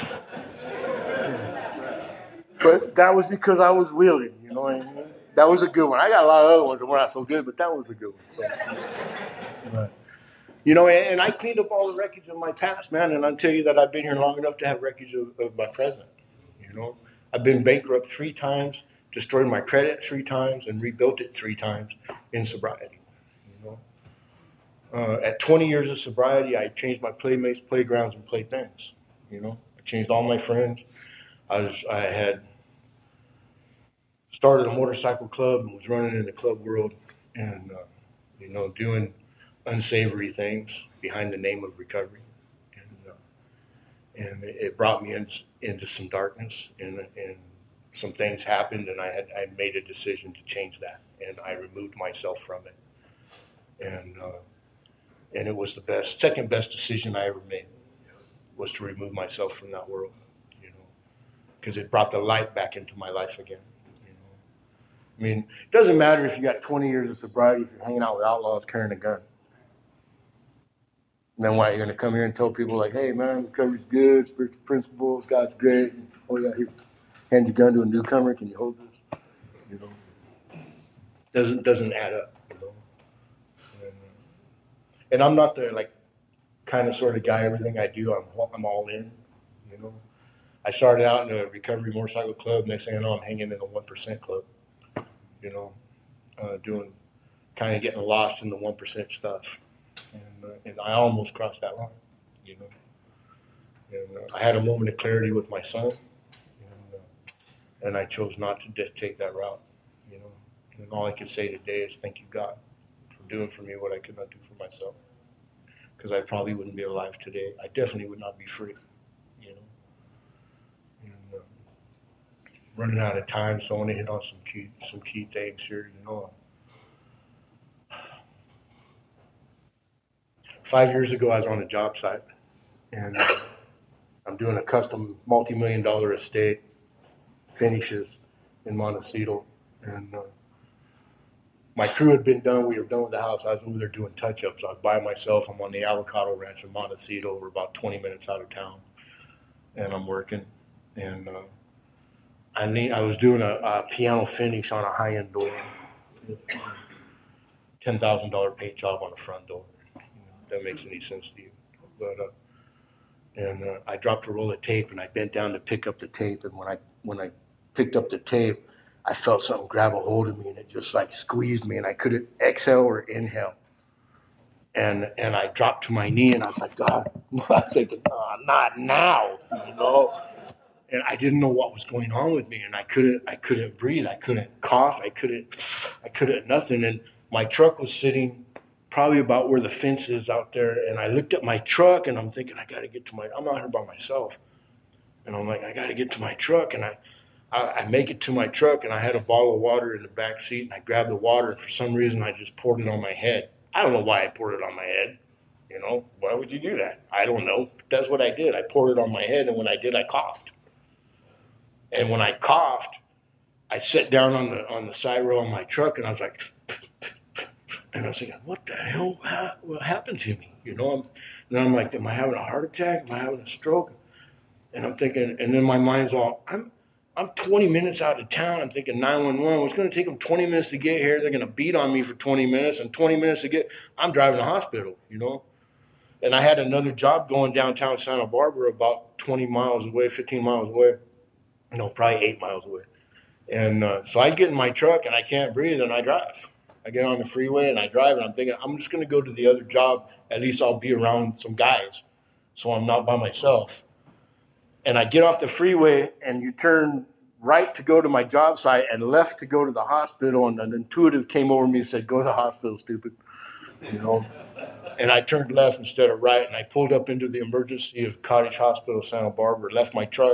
But that was because I was willing, you know what I mean? That was a good one. I got a lot of other ones that were not so good, but that was a good one. So, but, you know, and, and I cleaned up all the wreckage of my past, man. And I'll tell you that I've been here long enough to have wreckage of, of my present. You know, I've been bankrupt three times, destroyed my credit three times, and rebuilt it three times in sobriety. You know, uh, at twenty years of sobriety, I changed my playmates, playgrounds, and playthings. You know, I changed all my friends. I was, I had started a motorcycle club and was running in the club world, and uh, you know, doing unsavory things behind the name of recovery. And it brought me in, into some darkness, and, and some things happened, and I had I made a decision to change that, and I removed myself from it, and uh, and it was the best, second best decision I ever made, was to remove myself from that world, you know, because it brought the light back into my life again. You know, I mean, it doesn't matter if you got twenty years of sobriety if you're hanging out with outlaws carrying a gun. And then why you're going to come here and tell people like, hey, man, recovery's good, spiritual principles, God's great. And, oh, yeah, here, hand your gun to a newcomer. Can you hold this? You know, doesn't doesn't add up. You know, and, and I'm not the like kind of sort of guy. Everything I do, I'm I'm all in. You know, I started out in a recovery motorcycle club. Next thing I know, I'm hanging in a one percent club. You know, uh, doing kind of getting lost in the one percent stuff. And, uh, and I almost crossed that line, you know. And uh, I had a moment of clarity with my son, and, uh, and I chose not to just take that route, you know. And all I can say today is thank you, God, for doing for me what I could not do for myself. Because I probably wouldn't be alive today. I definitely would not be free, you know. And, uh, running out of time, so I want to hit on some key, some key things here, you know. Five years ago, I was on a job site, and uh, I'm doing a custom multi-million dollar estate, finishes in Montecito, and uh, my crew had been done. We were done with the house. I was over there doing touch-ups. I was by myself. I'm on the Avocado Ranch in Montecito. We're about twenty minutes out of town, and I'm working, and uh, I need, I was doing a, a piano finish on a high-end door, ten thousand dollars paint job on the front door. That makes any sense to you. But uh, and uh, I dropped a roll of tape, and I bent down to pick up the tape, and when I when I picked up the tape, I felt something grab a hold of me, and it just like squeezed me, and I couldn't exhale or inhale. And and I dropped to my knee, and I was like, God, I was thinking, oh, not now, you know. And I didn't know what was going on with me, and I couldn't I couldn't breathe, I couldn't cough, I couldn't I couldn't nothing, and my truck was sitting probably about where the fence is out there, and I looked at my truck, and I'm thinking, I got to get to my, I'm out here by myself, and I'm like, I got to get to my truck, and I, I, I make it to my truck, and I had a bottle of water in the back seat, and I grabbed the water, and for some reason, I just poured it on my head. I don't know why I poured it on my head, you know, why would you do that? I don't know, but that's what I did. I poured it on my head, and when I did, I coughed, and when I coughed, I sat down on the on the side row of my truck, and I was like, and I was thinking, what the hell what happened to me? You know, I'm, and then I'm like, am I having a heart attack? Am I having a stroke? And I'm thinking, and then my mind's all, I'm I'm twenty minutes out of town. I'm thinking nine one one. It's going to take them twenty minutes to get here. They're going to beat on me for twenty minutes, and twenty minutes to get, I'm driving to the hospital, you know. And I had another job going downtown Santa Barbara about twenty miles away, fifteen miles away. No, probably eight miles away. And uh, so I get in my truck, and I can't breathe, and I drive. I get on the freeway and I drive, and I'm thinking, I'm just going to go to the other job. At least I'll be around some guys, so I'm not by myself. And I get off the freeway, and you turn right to go to my job site and left to go to the hospital, and an intuitive came over me and said, go to the hospital, stupid. You know. And I turned left instead of right, and I pulled up into the emergency of Cottage Hospital, Santa Barbara, left my truck,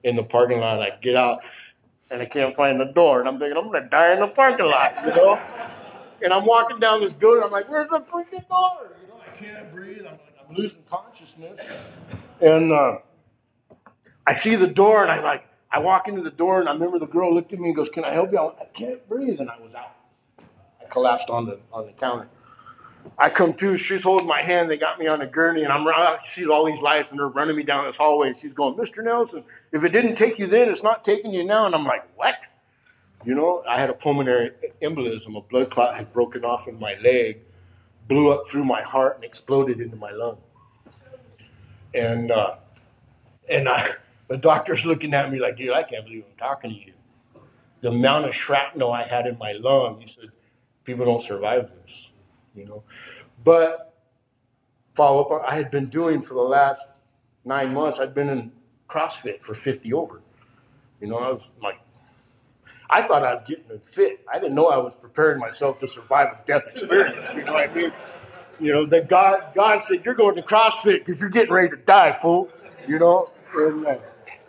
in the parking lot. I get out, and I can't find the door. And I'm thinking, I'm going to die in the parking lot, you know? And I'm walking down this building. I'm like, where's the freaking door? You know, I can't breathe. I'm, I'm losing consciousness. And uh, I see the door, and I like, I walk into the door, and I remember the girl looked at me and goes, can I help you? I, went, I can't breathe. And I was out. I collapsed on the on the counter. I come to, she's holding my hand. They got me on a gurney, and I'm I see all these lights, and they're running me down this hallway. And she's going, Mister Nelson, if it didn't take you then, it's not taking you now. And I'm like, what? You know, I had a pulmonary embolism. A blood clot had broken off in my leg, blew up through my heart, and exploded into my lung. And uh, and I, the doctor's looking at me like, dude, I can't believe I'm talking to you. The amount of shrapnel I had in my lung, he said, people don't survive this. You know, but follow up, I had been doing for the last nine months, I'd been in CrossFit for fifty over. You know, I was like, I thought I was getting fit. I didn't know I was preparing myself to survive a death experience. You know what I mean? You know, that God, God said, you're going to CrossFit because you're getting ready to die, fool. You know, and, uh,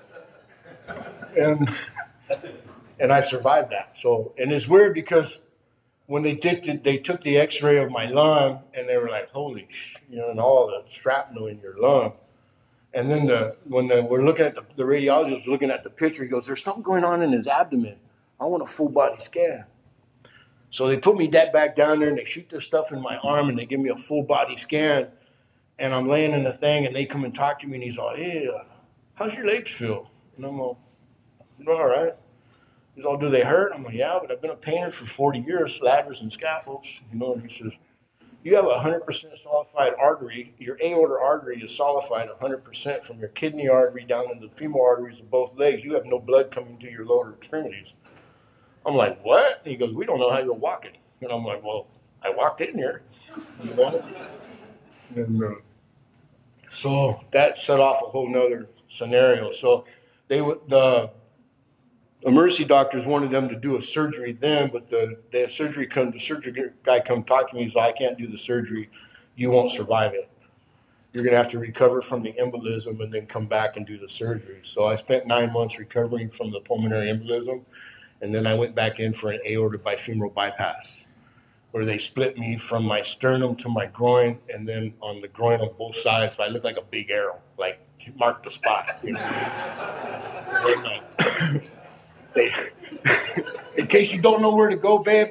and, and I survived that. So, and it's weird because when they did, it, they took the X-ray of my lung, and they were like, "Holy sh!" You know, and all the shrapnel in your lung. And then the when the, we're looking at the, the radiologist was looking at the picture, he goes, "There's something going on in his abdomen. I want a full body scan." So they put me that back down there, and they shoot this stuff in my arm, and they give me a full body scan. And I'm laying in the thing, and they come and talk to me, and he's like, "Hey, uh, how's your legs feel?" And I'm like, "All right." He's all, do they hurt? I'm like, yeah, but I've been a painter for forty years, ladders and scaffolds. You know, and he says, you have a one hundred percent solidified artery. Your aortic artery is solidified one hundred percent from your kidney artery down into the femoral arteries of both legs. You have no blood coming to your lower extremities. I'm like, what? And he goes, we don't know how you're walking. And I'm like, well, I walked in here. You know? And uh, so that set off a whole nother scenario. So they would, the, emergency doctors wanted them to do a surgery then, but the, the surgery come, the surgery guy come talk to me. He's like, I can't do the surgery. You won't survive it. You're going to have to recover from the embolism and then come back and do the surgery. So I spent nine months recovering from the pulmonary embolism, and then I went back in for an aortic bifemoral bypass, where they split me from my sternum to my groin, and then on the groin on both sides. So I look like a big arrow, like mark the spot. You know? And, uh, They, in case you don't know where to go, babe.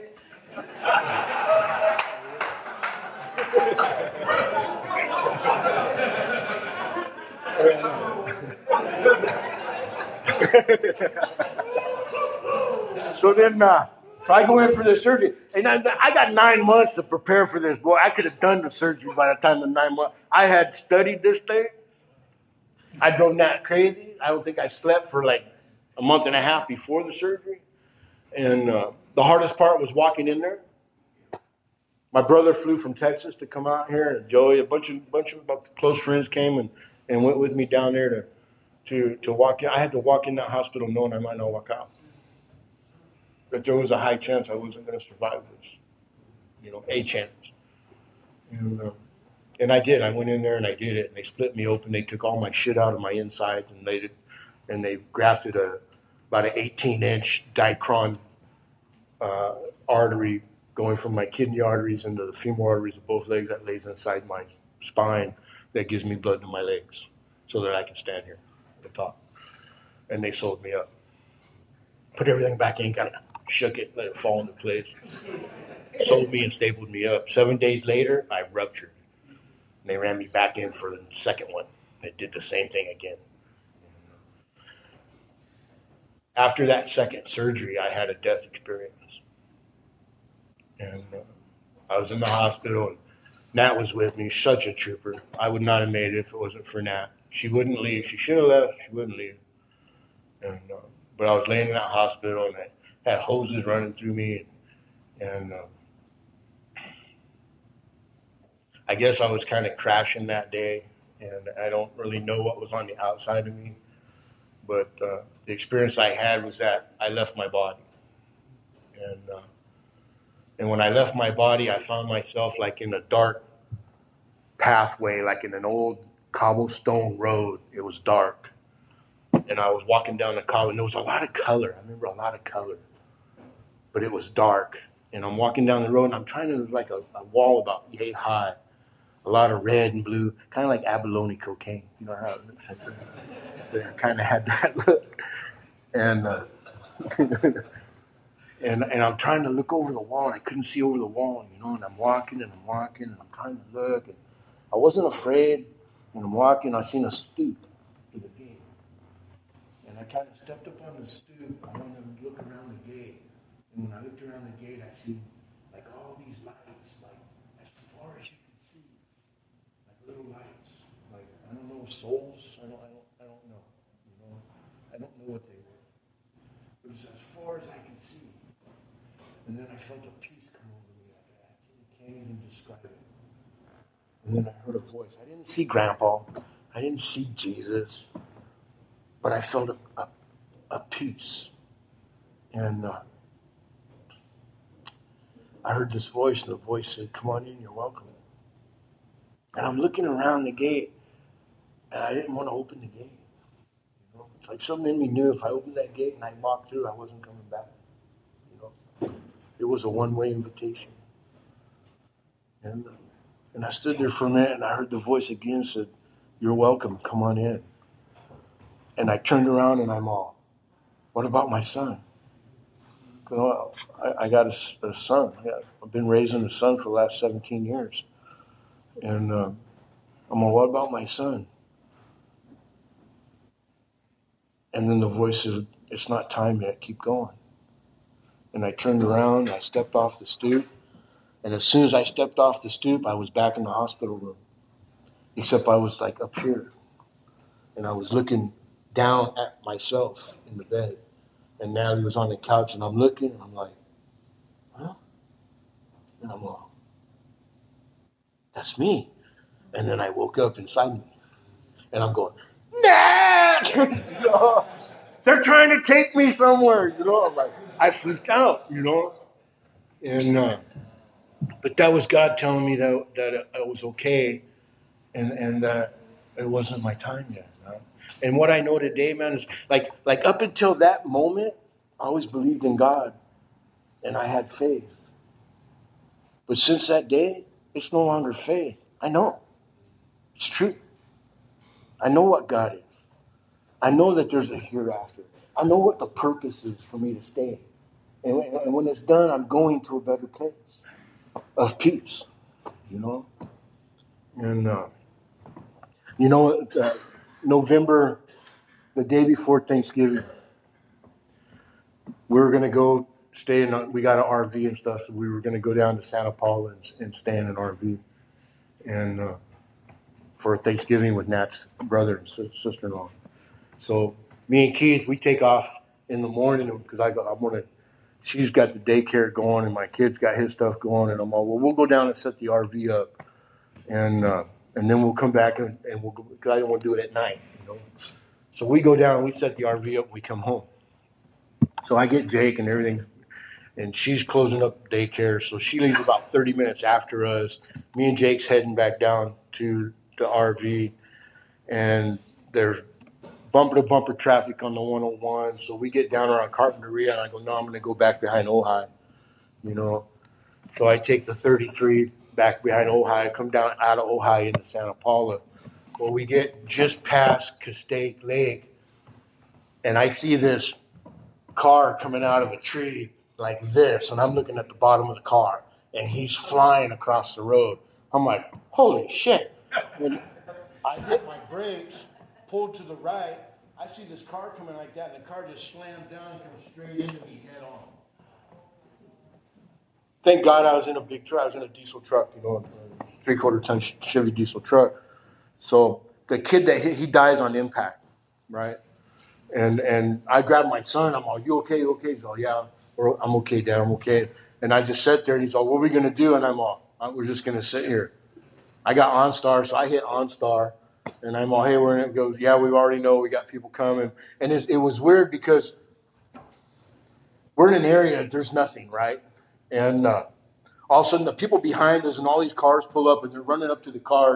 So then, uh, so I go in for the surgery, and I, I got nine months to prepare for this. Boy, I could have done the surgery by the time the nine months. I had studied this thing. I drove that crazy. I don't think I slept for like a month and a half before the surgery. And uh, the hardest part was walking in there. My brother flew from Texas to come out here, and Joey, a bunch of bunch of close friends came and, and went with me down there to, to, to walk in. I had to walk in that hospital knowing I might not walk out. That there was a high chance I wasn't going to survive this. You know, a chance. And, uh, and I did. I went in there and I did it. And they split me open. They took all my shit out of my insides, and they did, and they grafted a about an eighteen inch Dicron uh, artery going from my kidney arteries into the femoral arteries of both legs that lays inside my spine that gives me blood to my legs so that I can stand here at the top. And they sewed me up. Put everything back in, kind of shook it, let it fall into place. Sewed me and stapled me up. Seven days later, I ruptured. And they ran me back in for the second one. They did the same thing again. After that second surgery, I had a death experience. And uh, I was in the hospital, and Nat was with me, such a trooper. I would not have made it if it wasn't for Nat. She wouldn't leave. She should have left. She wouldn't leave. And, uh, but I was laying in that hospital, and I had hoses running through me. And, and uh, I guess I was kind of crashing that day, and I don't really know what was on the outside of me. But uh, the experience I had was that I left my body. And uh, and when I left my body, I found myself like in a dark pathway, like in an old cobblestone road. It was dark. and I was walking down the college, and there was a lot of color. I remember a lot of color, but it was dark. And I'm walking down the road, and I'm trying to, like a, a wall about yay high, a lot of red and blue, kind of like abalone cocaine. You know how it looks like that? It kind of had that look. And, uh, and and I'm trying to look over the wall, and I couldn't see over the wall, you know, and I'm walking, and I'm walking, and I'm trying to look, and I wasn't afraid. And I'm walking, I seen a stoop to the gate. And I kind of stepped up on the stoop. I wanted to look around the gate. And when I looked around the gate, I see like all these lights, like as far as you can see, like little lights, like I don't know, souls. I don't, I don't, I don't know. You know, I don't know what they were. But it's as far as I can see. And then I felt a peace come over me. I can't even describe it. And then I heard a voice. I didn't see Grandpa. I didn't see Jesus. But I felt a, a, a peace. And uh, I heard this voice, and the voice said, "Come on in, you're welcome." And I'm looking around the gate, and I didn't want to open the gate. You know, it's like something in me knew if I opened that gate and I walked through, I wasn't coming back. You know, it was a one-way invitation. And uh, And I stood there for a minute, and I heard the voice again said, "You're welcome, come on in." And I turned around, and I'm all, what about my son? Well, I, I got a, a son. I've been raising a son for the last seventeen years. And um, I'm all, what about my son? And then the voice said, "It's not time yet, keep going." And I turned around, and I stepped off the stoop. And as soon as I stepped off the stoop, I was back in the hospital room. Except I was like up here. And I was looking down at myself in the bed. And Natalie was on the couch, and I'm looking, and I'm like, huh? And I'm like, that's me. And then I woke up inside me. And I'm going, Nat! You know, they're trying to take me somewhere. You know, I'm like, I freaked out, you know. And, uh, But that was God telling me that that I was okay, and and that it wasn't my time yet. You know? And what I know today, man, is like like up until that moment, I always believed in God, and I had faith. But since that day, it's no longer faith. I know it's true. I know what God is. I know that there's a hereafter. I know what the purpose is for me to stay, and, and when it's done, I'm going to a better place of peace, you know. And uh, you know, uh, November, the day before Thanksgiving, we were going to go stay in. A, we got an R V and stuff, so we were going to go down to Santa Paula and, and stay in an R V, and uh, for Thanksgiving with Nat's brother and sister-in-law. So me and Keith, we take off in the morning because I go. I want to. She's got the daycare going, and my kid's got his stuff going, and I'm all, well, we'll go down and set the R V up, and uh, and then we'll come back, and, and we'll go, because I don't want to do it at night, you know. So we go down, and we set the R V up, and we come home. So I get Jake and everything, and she's closing up daycare, so she leaves about thirty minutes after us. Me and Jake's heading back down to the R V, and there's bumper-to-bumper traffic on the one oh one, so we get down around Carpinteria, and I go, no, I'm going to go back behind Ojai, you know. So I take the thirty-three back behind Ojai, come down out of Ojai into Santa Paula. Well, we get just past Castaic Lake, and I see this car coming out of a tree like this, and I'm looking at the bottom of the car, and he's flying across the road. I'm like, holy shit. When I hit my brakes, pulled to the right, I see this car coming like that, and the car just slams down and comes straight into me head on. Thank God I was in a big truck. I was in a diesel truck, you know, a three-quarter ton Chevy diesel truck. So the kid that hit, he dies on impact, right? And and I grabbed my son. I'm all, you okay? You okay? He's all, yeah, I'm okay, Dad. I'm okay. And I just sat there, and he's all, what are we going to do? And I'm all, we're just going to sit here. I got OnStar, so I hit OnStar. And I'm all, hey, we're in it. It goes, yeah, we already know. We got people coming. And it, it was weird because we're in an area, there's nothing, right? And uh, all of a sudden, the people behind us and all these cars pull up, and they're running up to the cars.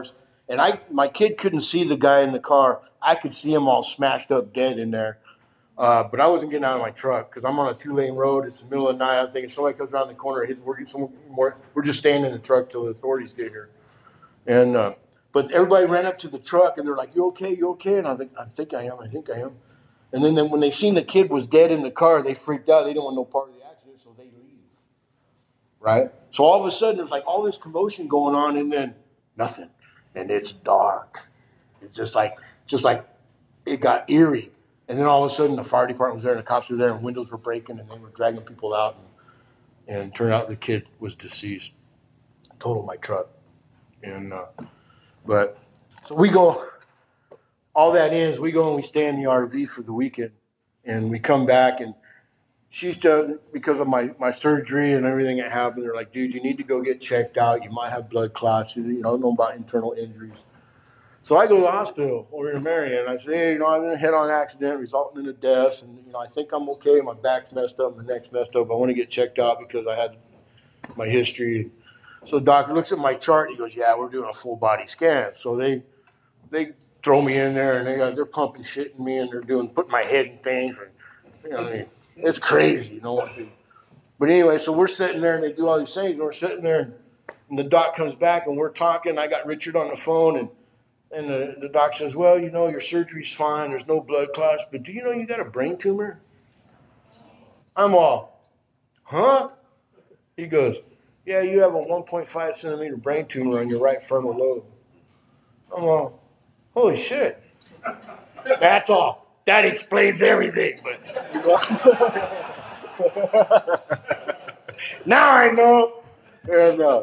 And I, my kid couldn't see the guy in the car. I could see him all smashed up dead in there. Uh, but I wasn't getting out of my truck because I'm on a two-lane road. It's the middle of the night. I'm thinking somebody comes around the corner, hits, we're, more, we're just staying in the truck till the authorities get here. And uh, but everybody ran up to the truck and they're like, "You okay? You okay?" And I think, "I think I am. I think I am." And then, then when they seen the kid was dead in the car, they freaked out. They didn't want no part of the accident, so they leave. Right? So all of a sudden, there's like all this commotion going on, and then nothing. And it's dark. It's just like, just like it got eerie. And then all of a sudden, the fire department was there, and the cops were there, and windows were breaking, and they were dragging people out. And, and it turned out the kid was deceased. Totaled my truck. And uh, but so we go. All that ends. We go and we stay in the R V for the weekend, and we come back, and she's done because of my, my surgery and everything that happened. They're like, "Dude, you need to go get checked out. You might have blood clots. You know, don't know about internal injuries." So I go to the hospital over in Marion, and I say, "Hey, you know, I'm in a head-on accident resulting in a death, and you know, I think I'm okay. My back's messed up, my neck's messed up. I want to get checked out because I had my history." So the doctor looks at my chart. He goes, "Yeah, we're doing a full-body scan." So they they throw me in there, and they got, they're pumping shit in me, and they're doing putting my head in things. And, you know, I mean, it's crazy, you know what they. But anyway, so we're sitting there, and they do all these things, and we're sitting there, and, and the doc comes back, and we're talking. I got Richard on the phone, and and the, the doc says, "Well, you know, your surgery's fine. There's no blood clots, but do you know you got a brain tumor?" I'm all, "Huh?" He goes, "Yeah, you have a one point five centimeter brain tumor on your right frontal lobe." I'm all, "Holy shit." That's all. That explains everything. But you know, now I know. And uh,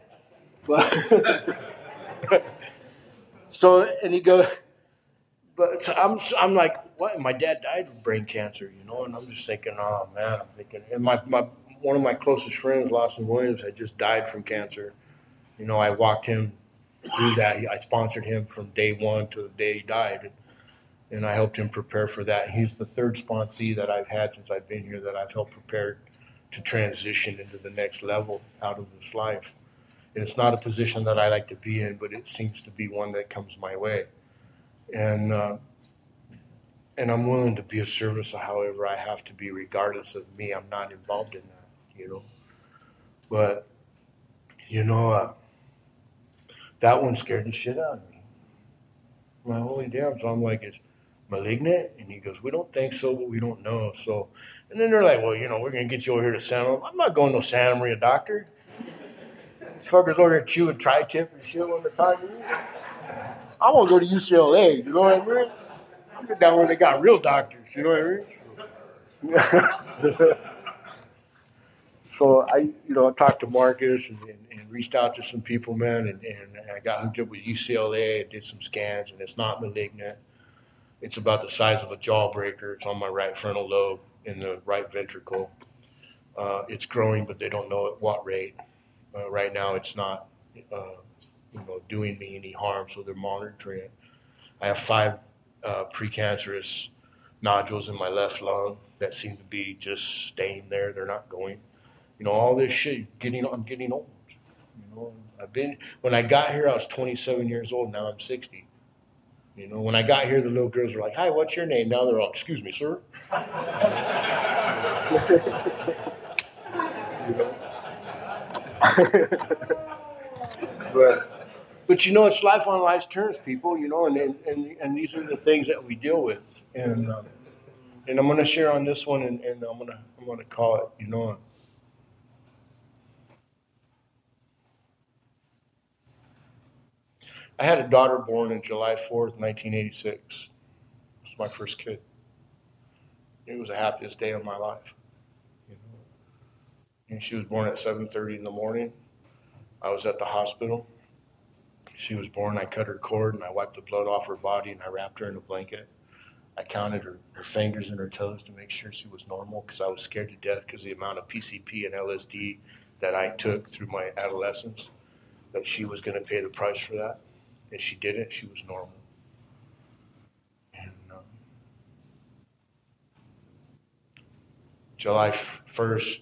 but so, and he goes, but so I'm, I'm like, what? My dad died of brain cancer, you know, and I'm just thinking, oh man, I'm thinking, and my, my one of my closest friends, Lawson Williams, had just died from cancer. You know, I walked him through that. I sponsored him from day one to the day he died, and, and I helped him prepare for that. He's the third sponsee that I've had since I've been here that I've helped prepare to transition into the next level out of this life. And it's not a position that I like to be in, but it seems to be one that comes my way. And uh, and I'm willing to be of service however I have to be, regardless of me. I'm not involved in that, you know. But, you know, uh, that one scared the shit out of me. I'm like, holy damn. So I'm like, it's malignant? And he goes, we don't think so, but we don't know. So, and then they're like, well, you know, we're going to get you over here to Santa Maria. I'm not going to Santa Maria, doctor. These fuckers over here chewing tri-tip and shit on the time. I want to go to U C L A, you know what I mean? I'm get down where they got real doctors, you know what I mean? So, so I, you know, I talked to Marcus and, and, and reached out to some people, man, and, and I got hooked up with U C L A and did some scans, and it's not malignant. It's about the size of a jawbreaker. It's on my right frontal lobe in the right ventricle. Uh, it's growing, but they don't know at what rate. Uh, right now, it's not, uh, you know, doing me any harm, so they're monitoring it. I have five uh, precancerous nodules in my left lung that seem to be just staying there. They're not going. You know, all this shit. Getting, I'm getting old. You know, I've been. When I got here, I was twenty-seven years old. Now I'm sixty. You know, when I got here, the little girls were like, "Hi, what's your name?" Now they're all, "Excuse me, sir." You know? but, but you know, it's life on life's terms, people. You know, and and and these are the things that we deal with. And um, and I'm going to share on this one, and, and I'm going to I'm going to call it. You know. I had a daughter born on July fourth, nineteen eighty-six. It was my first kid. It was the happiest day of my life. You know? And she was born at seven thirty in the morning. I was at the hospital. She was born. I cut her cord, and I wiped the blood off her body, and I wrapped her in a blanket. I counted her, her fingers and her toes to make sure she was normal, because I was scared to death because the amount of P C P and L S D that I took through my adolescence, that she was going to pay the price for that. And she didn't. She was normal. And um, July first,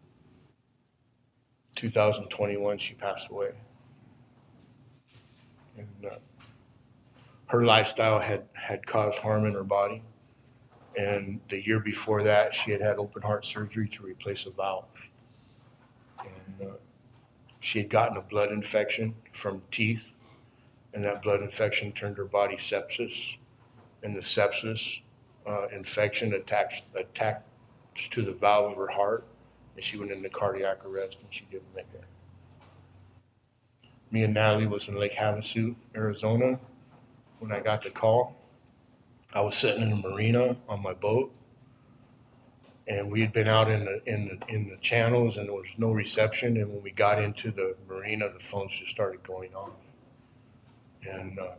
two thousand twenty-one, she passed away. And uh, her lifestyle had, had caused harm in her body. And the year before that, she had had open heart surgery to replace a valve. And uh, she had gotten a blood infection from teeth, and that blood infection turned her body sepsis. And the sepsis uh, infection attached, attached to the valve of her heart, and she went into cardiac arrest, and she didn't make it. Me and Natalie was in Lake Havasu, Arizona, when I got the call. I was sitting in the marina on my boat, and we had been out in the in the in the channels, and there was no reception. And when we got into the marina, the phones just started going off. And uh,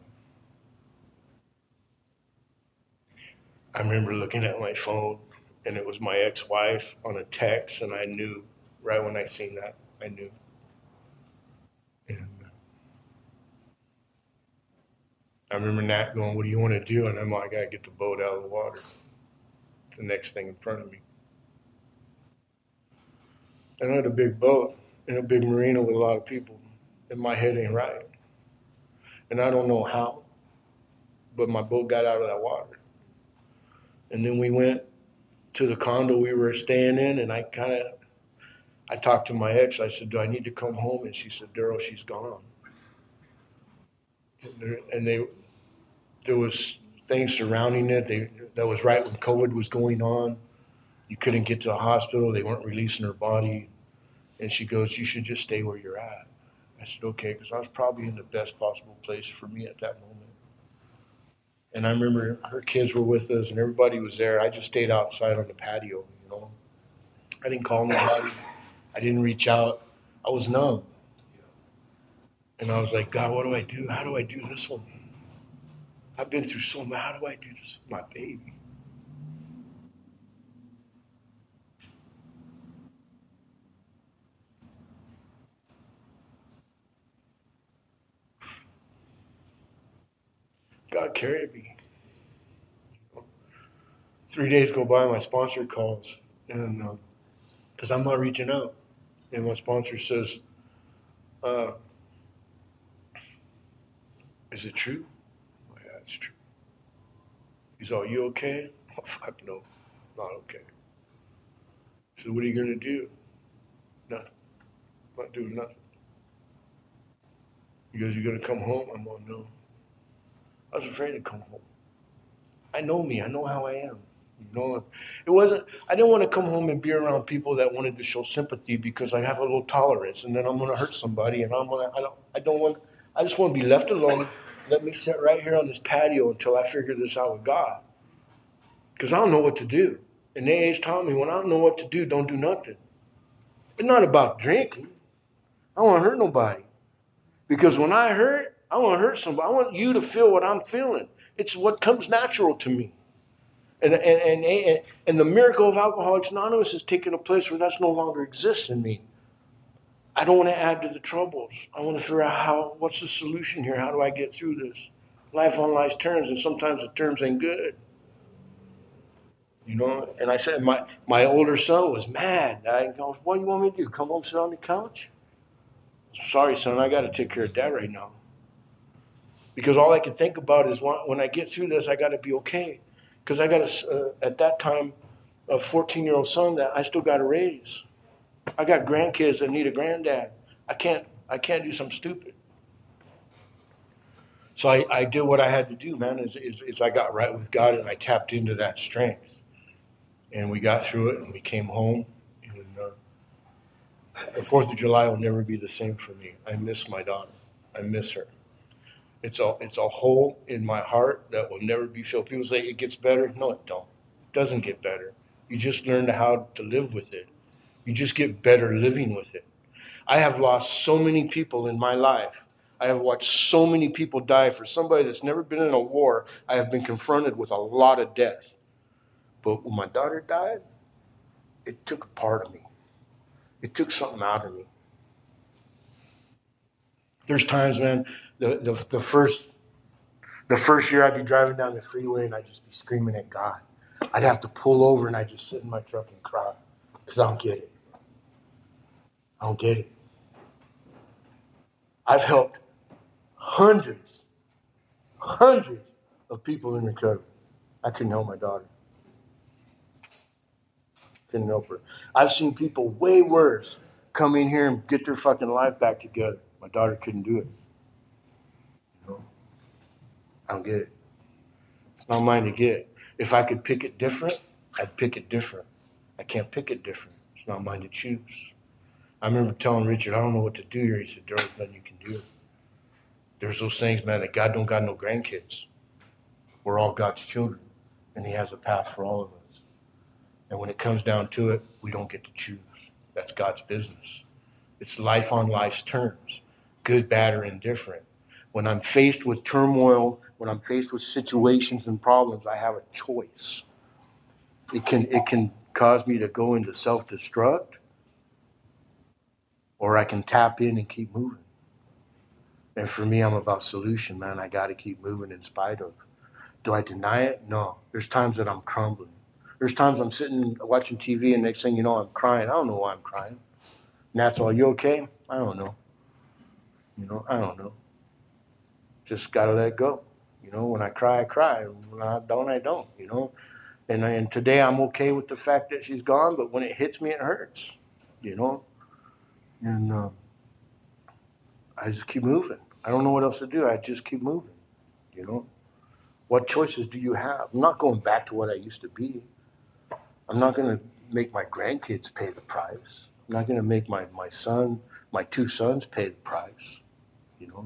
I remember looking at my phone, and it was my ex-wife on a text, and I knew right when I seen that, I knew. And I remember Nat going, "What do you want to do?" And I'm like, "I gotta get the boat out of the water." The next thing in front of me. And I had a big boat in a big marina with a lot of people, and my head ain't right. And I don't know how, but my boat got out of that water. And then we went to the condo we were staying in, and I kind of, I talked to my ex. I said, "Do I need to come home?" And she said, "Daryl, she's gone." And they, there was things surrounding it. They, that was right when COVID was going on. You couldn't get to the hospital. They weren't releasing her body. And she goes, "You should just stay where you're at." I said, "Okay," because I was probably in the best possible place for me at that moment. And I remember her kids were with us, and everybody was there. I just stayed outside on the patio, you know. I didn't call nobody. I didn't reach out. I was numb. And I was like, "God, what do I do? How do I do this one? I've been through so much. How do I do this with my baby?" God carried me. Three days go by, my sponsor calls, and because um, I'm not reaching out, and my sponsor says, uh, "Is it true?" Oh, "Yeah, it's true." He's all, "You okay?" Oh, fuck no, not okay. I said, "What are you gonna do?" "Nothing. I'm not doing nothing." He goes, "You gonna come home?" I'm all, "No." I was afraid to come home. I know me. I know how I am. You know, it wasn't. I didn't want to come home and be around people that wanted to show sympathy because I have a little tolerance, and then I'm gonna hurt somebody, and I'm gonna. I don't. I don't want. I just want to be left alone. Let me sit right here on this patio until I figure this out with God, because I don't know what to do. And A A's taught me when I don't know what to do, don't do nothing. It's not about drinking. I don't want to hurt nobody, because when I hurt, I want to hurt somebody. I want you to feel what I'm feeling. It's what comes natural to me. And, and, and, and the miracle of Alcoholics Anonymous is taking a place where that's no longer exists in me. I don't want to add to the troubles. I want to figure out how, what's the solution here? How do I get through this? Life on life's terms, and sometimes the terms ain't good. You know, and I said, my, my older son was mad. I go, "What do you want me to do? Come home, sit on the couch?" "Sorry, son, I got to take care of Dad right now." Because all I could think about is when I get through this, I got to be okay. Because I got a, uh, at that time, a fourteen-year-old son that I still got to raise. I got grandkids that need a granddad. I can't, I can't do something stupid. So I, I did what I had to do, man, is, is, is I got right with God, and I tapped into that strength. And we got through it, and we came home. And uh, the fourth of July will never be the same for me. I miss my daughter. I miss her. It's a, it's a hole in my heart that will never be filled. People say it gets better. No, it don't. It doesn't get better. You just learn how to live with it. You just get better living with it. I have lost so many people in my life. I have watched so many people die. For somebody that's never been in a war, I have been confronted with a lot of death. But when my daughter died, it took a part of me. It took something out of me. There's times, man, the, the, the first the first year I'd be driving down the freeway and I'd just be screaming at God. I'd have to pull over and I'd just sit in my truck and cry because I don't get it. I don't get it. I've helped hundreds, hundreds of people in recovery. I couldn't help my daughter. Couldn't help her. I've seen people way worse come in here and get their fucking life back together. My daughter couldn't do it. You know? I don't get it. It's not mine to get. If I could pick it different, I'd pick it different. I can't pick it different. It's not mine to choose. I remember telling Richard, I don't know what to do here. He said, there's nothing you can do. There's those things, man, that God don't got no grandkids. We're all God's children, and he has a path for all of us. And when it comes down to it, we don't get to choose. That's God's business. It's life on life's terms, good, bad, or indifferent. When I'm faced with turmoil, when I'm faced with situations and problems, I have a choice. It can, it can cause me to go into self-destruct, or I can tap in and keep moving. And for me, I'm about solution, man. I got to keep moving in spite of. Do I deny it? No. There's times that I'm crumbling. There's times I'm sitting watching T V and next thing you know, I'm crying. I don't know why I'm crying. And that's all. You okay? I don't know. You know, I don't know. Just got to let it go. You know, when I cry, I cry. When I don't, I don't, you know. And, and today I'm okay with the fact that she's gone, but when it hits me, it hurts, you know. And uh, I just keep moving. I don't know what else to do. I just keep moving, you know. What choices do you have? I'm not going back to what I used to be. I'm not going to make my grandkids pay the price. I'm not going to make my, my son, my two sons pay the price, you know.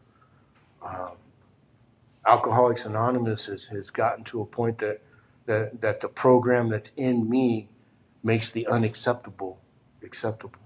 Um, Alcoholics Anonymous has, has gotten to a point that, that, that the program that's in me makes the unacceptable acceptable.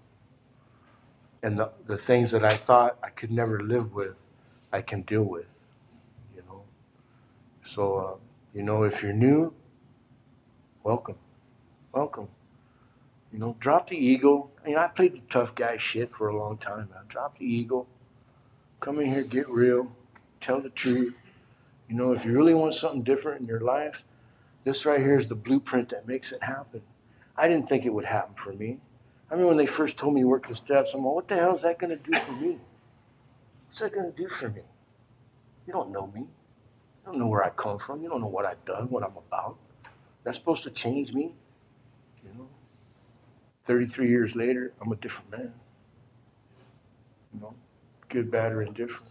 And the, the things that I thought I could never live with, I can deal with, you know. So, uh, you know, if you're new, welcome. Welcome. You know, drop the ego. I mean, I played the tough guy shit for a long time, man. Drop the ego. Come in here, get real. Tell the truth. You know, if you really want something different in your life, this right here is the blueprint that makes it happen. I didn't think it would happen for me. I mean, when they first told me to work the steps, I'm like, what the hell is that going to do for me? What's that going to do for me? You don't know me. You don't know where I come from. You don't know what I've done, what I'm about. That's supposed to change me. You know, thirty-three years later, I'm a different man. You know, good, bad, or indifferent.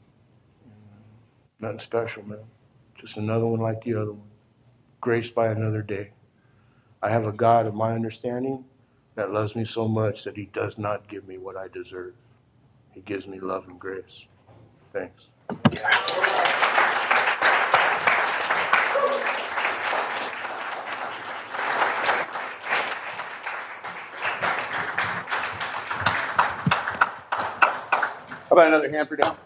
Nothing special, man. Just another one like the other one. Graced by another day. I have a God of my understanding that loves me so much that he does not give me what I deserve. He gives me love and grace. Thanks. How about another hand for Dan?